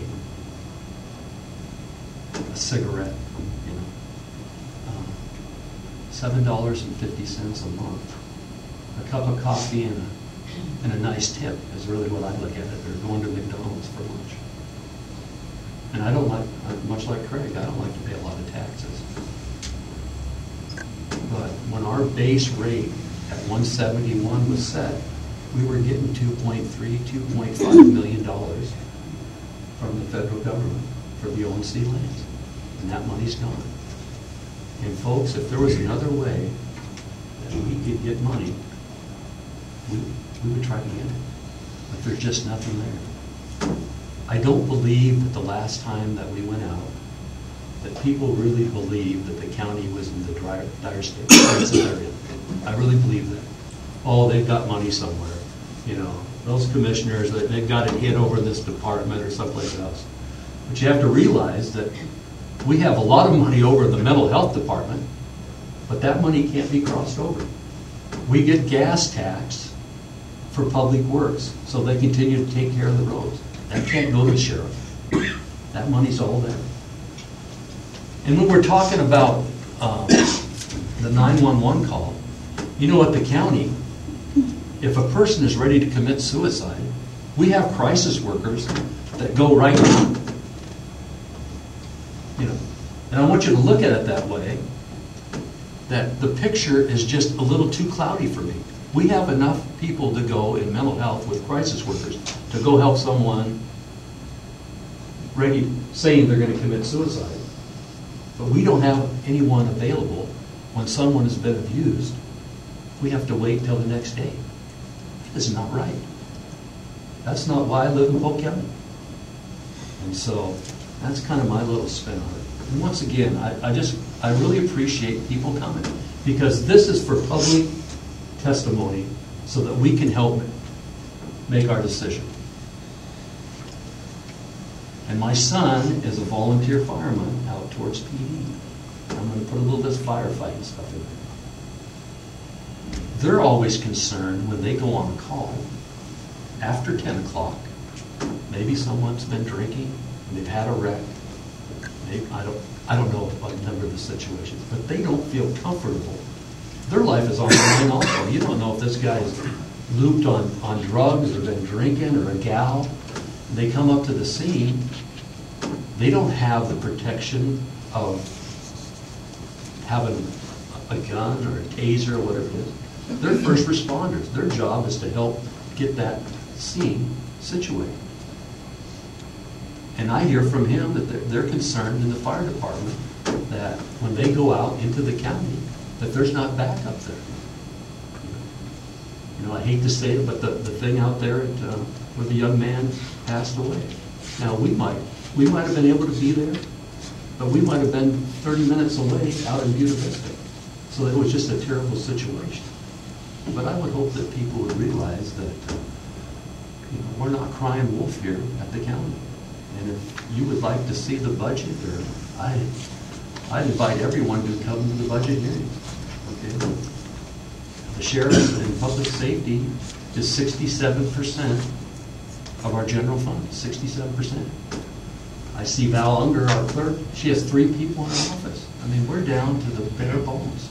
a cigarette, you know, um, seven dollars and fifty cents a month, a cup of coffee and a, and a nice tip is really what I look at it. They're going to McDonald's for lunch. And I don't like, much like Craig, I don't like to pay a lot of taxes. But when our base rate at one seventy-one was set, we were getting two point three, two point five million dollars from the federal government for the O and C lands. And that money's gone. And folks, if there was another way that we could get money, we, we would try to get it. But there's just nothing there. I don't believe that the last time that we went out, that people really believed that the county was in the dire, dire state that they're in. I really believe that. Oh, they've got money somewhere. You know, those commissioners, they- they've got it hid over in this department or someplace else. But you have to realize that we have a lot of money over in the mental health department, but that money can't be crossed over. We get gas tax for public works, so they continue to take care of the roads. That can't go to the sheriff. That money's all there. And when we're talking about um, the nine one one call, you know, at the county, if a person is ready to commit suicide, we have crisis workers that go right now. You know, and I want you to look at it that way, that the picture is just a little too cloudy for me. We have enough people to go in mental health with crisis workers to go help someone ready, saying they're going to commit suicide. But we don't have anyone available when someone has been abused. We have to wait till the next day. This is not right. That's not why I live in Polk County. And so that's kind of my little spin on it. And once again, I, I just, I really appreciate people coming, because this is for public testimony so that we can help make our decision. And my son is a volunteer fireman out towards P D. I'm going to put a little bit of firefighting stuff in there. They're always concerned when they go on a call after ten o'clock. Maybe someone's been drinking and they've had a wreck. Maybe, I don't, I don't know a number of the situations, but they don't feel comfortable. Their life is on the line also. You don't know if this guy's looped on, on drugs or been drinking, or a gal. They come up to the scene, they don't have the protection of having a gun or a taser or whatever it is. They're first responders. Their job is to help get that scene situated. And I hear from him that they're, they're concerned in the fire department that when they go out into the county, that there's not backup there. You know, I hate to say it, but the, the thing out there at, uh, where the young man passed away. Now, we might, we might have been able to be there, but we might have been thirty minutes away out in Buena Vista. So it was just a terrible situation. But I would hope that people would realize that uh, you know, we're not crying wolf here at the county. And if you would like to see the budget, or I, I invite everyone to come to the budget hearing. Okay? The sheriff and public safety is sixty-seven percent of our general fund, sixty-seven percent. I see Val Unger, our clerk, she has three people in her office. I mean, we're down to the bare bones.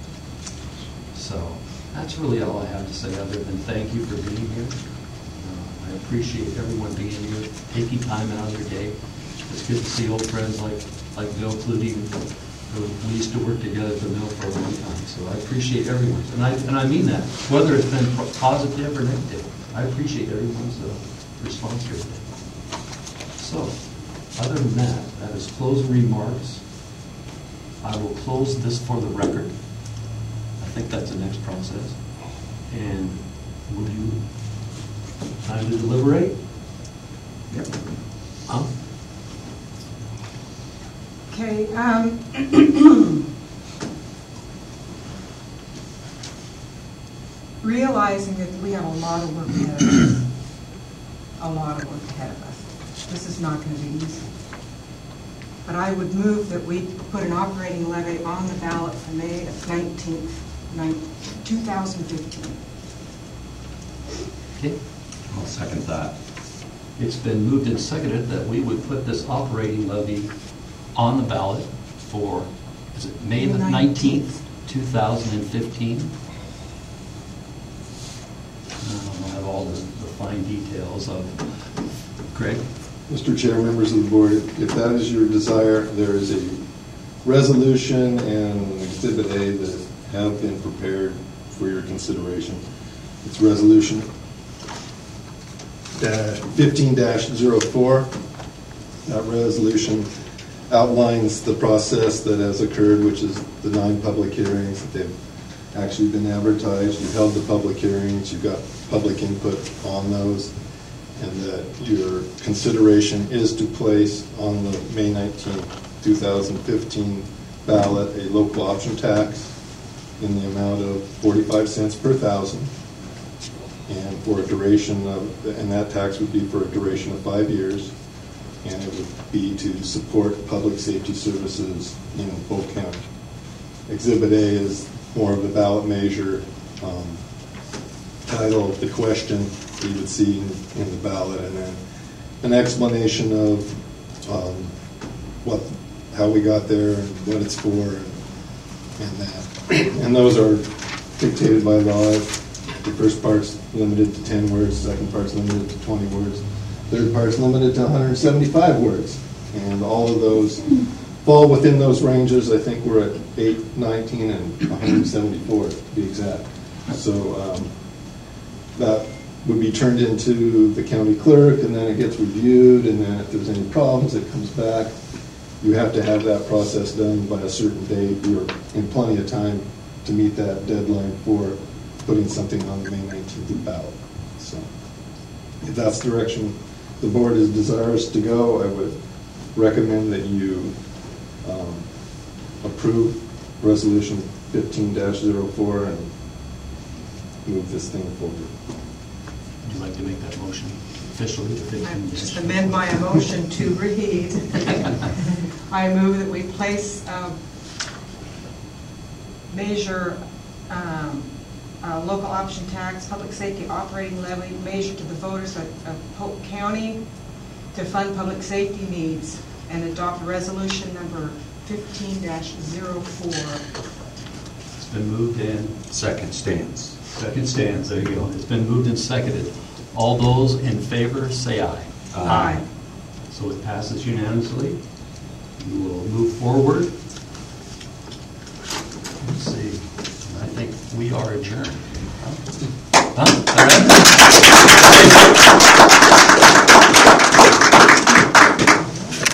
So that's really all I have to say, other than thank you for being here. Uh, I appreciate everyone being here, taking time out of their day. It's good to see old friends like, like Bill Clutie, who we used to work together at the mill for a long time. So I appreciate everyone. And I, and I mean that, whether it's been positive or negative. I appreciate everyone's uh, response here today. So, other than that, that is closing remarks. I will close this for the record. I think that's the next process. And will you, time to deliberate? Yep. Huh? Okay, um, realizing that we have a lot of work ahead of us, a lot of work ahead of us. This is not going to be easy. But I would move that we put an operating levy on the ballot for May nineteenth, two thousand fifteen. Okay. I'll second that. It's been moved and seconded that we would put this operating levy on the ballot for, is it May the nineteenth, two thousand fifteen? I'll have all the, the fine details of Greg. Mister Chair, members of the board, if that is your desire, there is a resolution and Exhibit A that have been prepared for your consideration. It's resolution fifteen dash zero four. That resolution outlines the process that has occurred, which is the nine public hearings that they've actually been advertised. You've held the public hearings, you've got public input on those, and that your consideration is to place on the May nineteenth, two thousand fifteen ballot a local option tax in the amount of forty-five cents per thousand, and for a duration of, and that tax would be for a duration of five years, and it would be to support public safety services in Polk County. Exhibit A is more of the ballot measure. Um, title of the question you would see in, in the ballot, and then an explanation of um, what, how we got there and what it's for, and, and that. And those are dictated by law. The first part's limited to ten words, second part's limited to twenty words, third part's limited to one hundred seventy-five words. And all of those fall within those ranges. I think we're at eight, nineteen, and one hundred seventy-four to be exact. So um, that would be turned into the county clerk, and then it gets reviewed, and then if there's any problems, it comes back. You have to have that process done by a certain date. You're in plenty of time to meet that deadline for putting something on the May nineteenth ballot. So if that's the direction the board is desirous to go, I would recommend that you um, approve resolution fifteen dash zero four and move this thing forward. Would you like to make that motion officially? Just amend my motion to read. I move that we place um, measure um, uh, local option tax, public safety operating levy measure to the voters of, of Polk County to fund public safety needs, and adopt resolution number fifteen dash zero four. It's been moved and Second stands. second stands. There you go. It's been moved and seconded. All those in favor say aye. Aye. So it passes unanimously. We will move forward. Let's see. I think we are adjourned. Huh? Huh? All right.